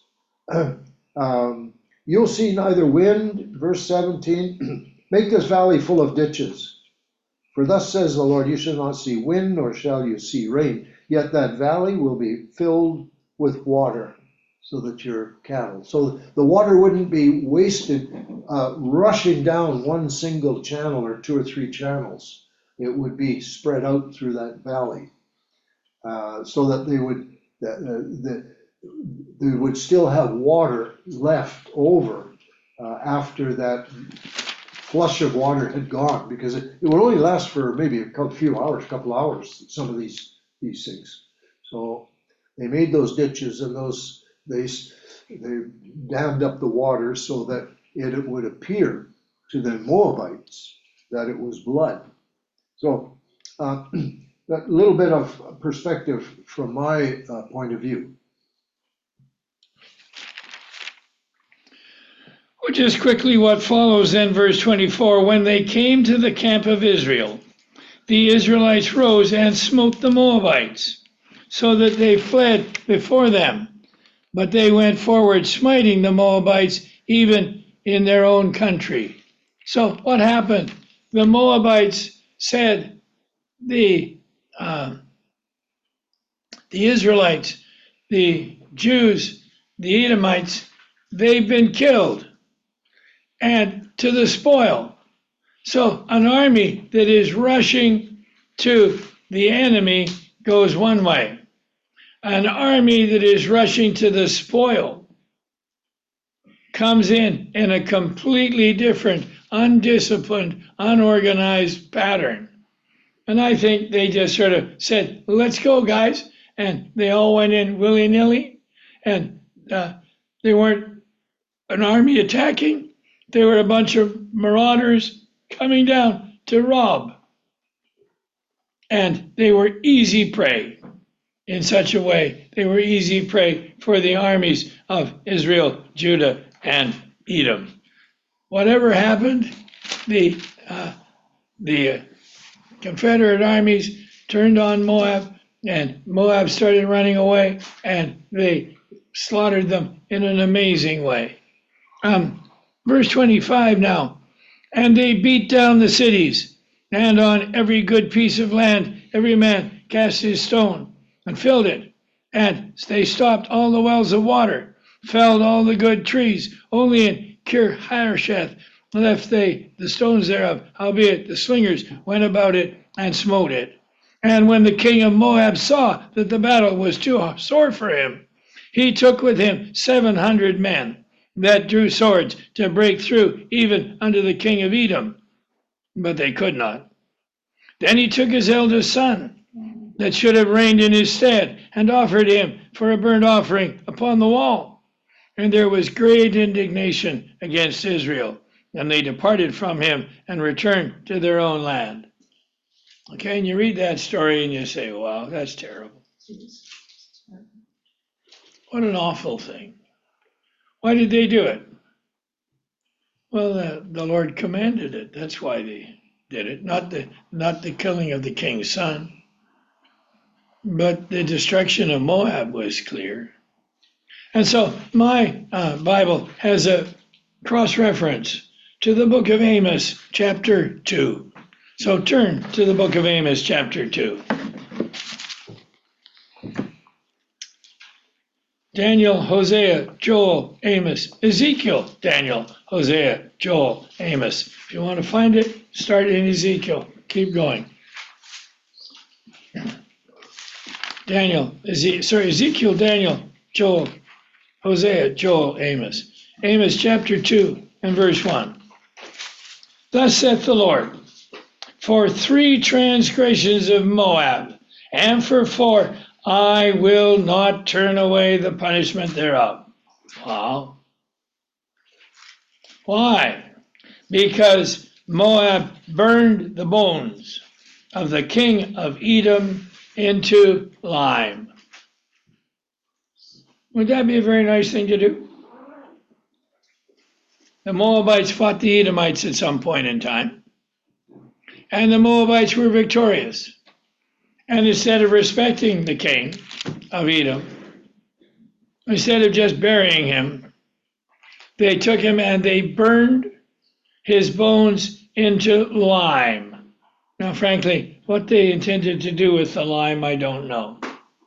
um, You'll see neither wind, verse seventeen, make this valley full of ditches. For thus says the Lord, you shall not see wind, nor shall you see rain, yet that valley will be filled with water, so that your cattle, so the water wouldn't be wasted, uh, rushing down one single channel or two or three channels. It would be spread out through that valley, uh, so that they would that, uh, the, they would still have water left over uh, after that flush of water had gone, because it, it would only last for maybe a couple, few hours, couple hours. Some of these these things. So they made those ditches, and those they they dammed up the water so that it, it would appear to the Moabites that it was blood. So uh, that little bit of perspective from my uh, point of view. Well, just quickly what follows then, verse twenty-four, when they came to the camp of Israel, the Israelites rose and smote the Moabites, so that they fled before them. But they went forward, smiting the Moabites even in their own country. So what happened? The Moabites said, the uh, the Israelites, the Jews, the Edomites, they've been killed, and to the spoil. So an army that is rushing to the enemy goes one way. An army that is rushing to the spoil comes in in a completely different, undisciplined, unorganized pattern. And I think they just sort of said, let's go, guys. And they all went in willy-nilly. And uh, they weren't an army attacking. They were a bunch of marauders coming down to rob. And they were easy prey. In such a way, they were easy prey for the armies of Israel, Judah, and Edom. Whatever happened, the uh, the uh, Confederate armies turned on Moab, and Moab started running away, and they slaughtered them in an amazing way. Um, verse twenty-five now, and they beat down the cities, and on every good piece of land every man cast his stone, and filled it. And they stopped all the wells of water, felled all the good trees. Only in Kir Hareseth left they the stones thereof, howbeit the slingers went about it and smote it. And when the king of Moab saw that the battle was too sore for him, he took with him seven hundred men that drew swords to break through even unto the king of Edom, but they could not. Then he took his eldest son, that should have reigned in his stead, and offered him for a burnt offering upon the wall. And there was great indignation against Israel, and they departed from him and returned to their own land. Okay, and you read that story and you say, wow, that's terrible. What an awful thing. Why did they do it? Well, the, the Lord commanded it. That's why they did it. Not the, not the killing of the king's son. But the destruction of Moab was clear. And so my uh, Bible has a cross-reference to the book of Amos, chapter two. So turn to the book of Amos, chapter two. Daniel, Hosea, Joel, Amos, Ezekiel, Daniel, Hosea, Joel, Amos. If you want to find it, start in Ezekiel. Keep going. Daniel, Eze- sorry, Ezekiel, Daniel, Joel, Hosea, Joel, Amos. Amos chapter two and verse one. Thus saith the Lord, for three transgressions of Moab, and for four, I will not turn away the punishment thereof. Wow. Why? Because Moab burned the bones of the king of Edom into lime. Would that be a very nice thing to do? The Moabites fought the Edomites at some point in time, and the Moabites were victorious. And instead of respecting the king of Edom, instead of just burying him, they took him and they burned his bones into lime. Now, frankly, what they intended to do with the lime, I don't know.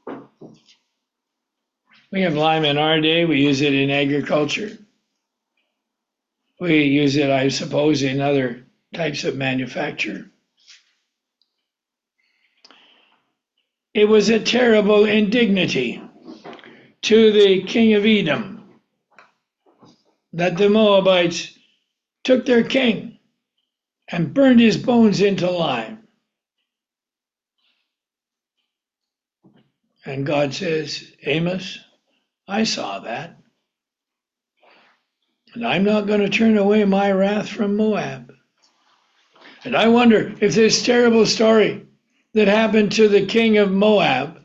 We have lime in our day. We use it in agriculture. We use it, I suppose, in other types of manufacture. It was a terrible indignity to the king of Edom that the Moabites took their king and burned his bones into lime. And God says, Amos, I saw that. And I'm not going to turn away my wrath from Moab. And I wonder if this terrible story that happened to the king of Moab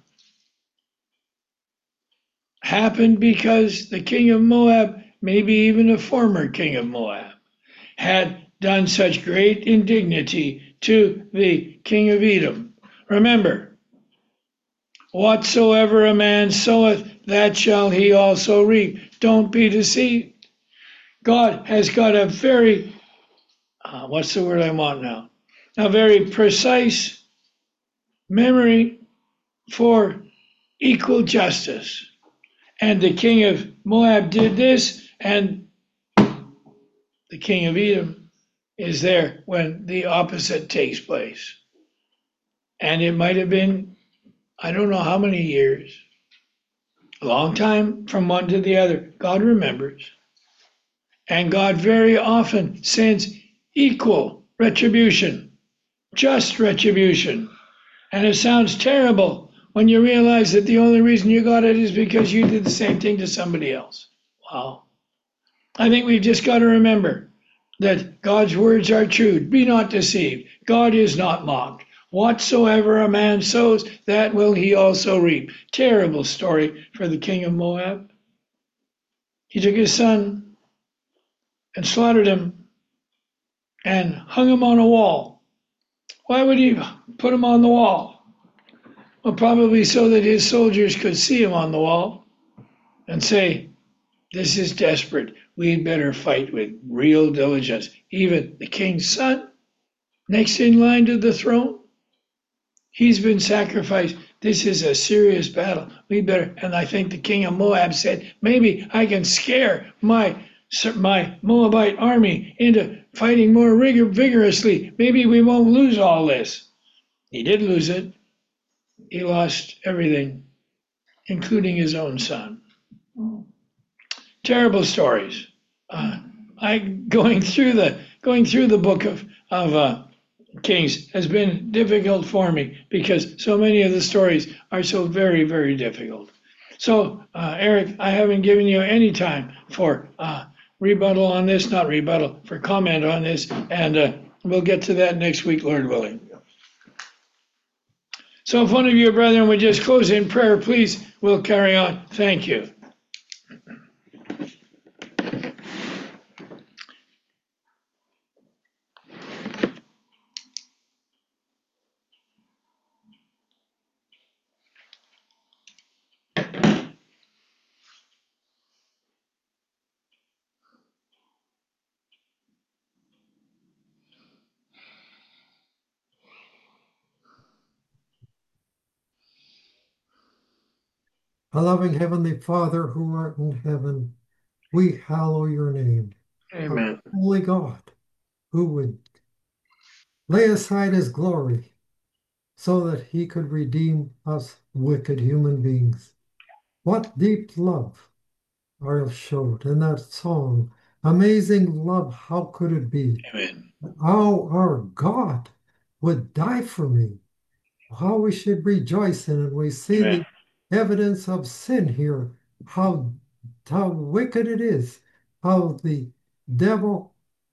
happened because the king of Moab, maybe even a former king of Moab, had done such great indignity to the king of Edom. Remember, whatsoever a man soweth, that shall he also reap. Don't be deceived. God has got a very, uh, what's the word I want now? A very precise memory for equal justice. And the king of Moab did this, and the king of Edom is there when the opposite takes place. And it might have been, I don't know how many years, a long time from one to the other. God remembers. And God very often sends equal retribution, just retribution. And it sounds terrible when you realize that the only reason you got it is because you did the same thing to somebody else. Wow. I think we've just got to remember that God's words are true. Be not deceived. God is not mocked. Whatsoever a man sows, that will he also reap. Terrible story for the king of Moab. He took his son and slaughtered him and hung him on a wall. Why would he put him on the wall? Well, probably so that his soldiers could see him on the wall and say, this is desperate. We'd better fight with real diligence. Even the king's son, next in line to the throne, he's been sacrificed. This is a serious battle. We better, and I think the king of Moab said, maybe I can scare my my Moabite army into fighting more rigor- vigorously. Maybe we won't lose all this. He did lose it. He lost everything, including his own son. Terrible stories. Uh, I going through the going through the book of of uh, Kings has been difficult for me because so many of the stories are so very very difficult. So uh, Eric, I haven't given you any time for uh, rebuttal on this, not rebuttal, for comment on this, and uh, we'll get to that next week, Lord willing. So if one of you brethren would just close in prayer, please, we'll carry on. Thank you. Our loving Heavenly Father who art in heaven, we hallow your name. Our Amen. holy God, who would lay aside his glory so that he could redeem us wicked human beings. What deep love Ariel showed in that song. Amazing love, how could it be? Amen. How our God would die for me. How we should rejoice in it. We see Amen. the evidence of sin here, how how wicked it is, how the devil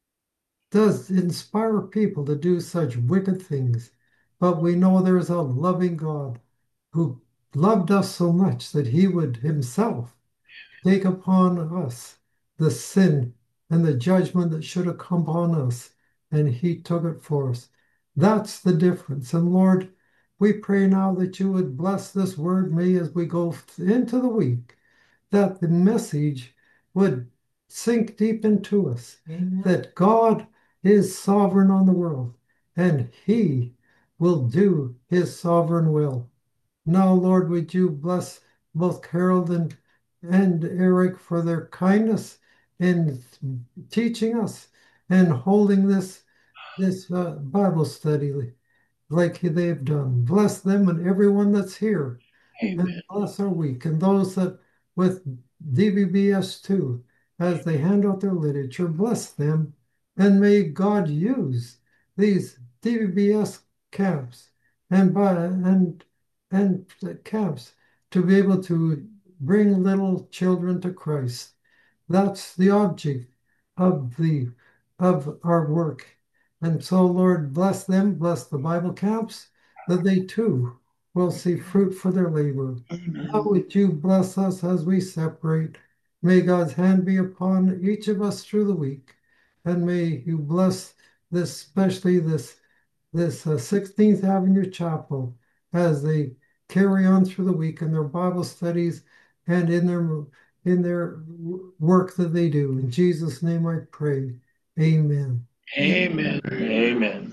does inspire people to do such wicked things. But we know there's a loving God who loved us so much that he would himself take upon us the sin and the judgment that should have come upon us, and he took it for us. That's the difference. And Lord, we pray now that you would bless this word, me, as we go into the week, that the message would sink deep into us, Amen. That God is sovereign on the world, and he will do his sovereign will. Now, Lord, would you bless both Harold and, and Eric for their kindness in teaching us and holding this, this uh, Bible study like they've done. Bless them and everyone that's here. And Amen. bless our week. And those that with D V B S too, as they hand out their literature, bless them. And may God use these D V B S camps and by and and camps to be able to bring little children to Christ. That's the object of the of our work. And so, Lord, bless them, bless the Bible camps, that they too will see fruit for their labor. Now would you bless us as we separate? May God's hand be upon each of us through the week, and may you bless this, especially this this uh, sixteenth Avenue Chapel, as they carry on through the week in their Bible studies and in their in their work that they do. In Jesus' name I pray. Amen. Amen. Amen.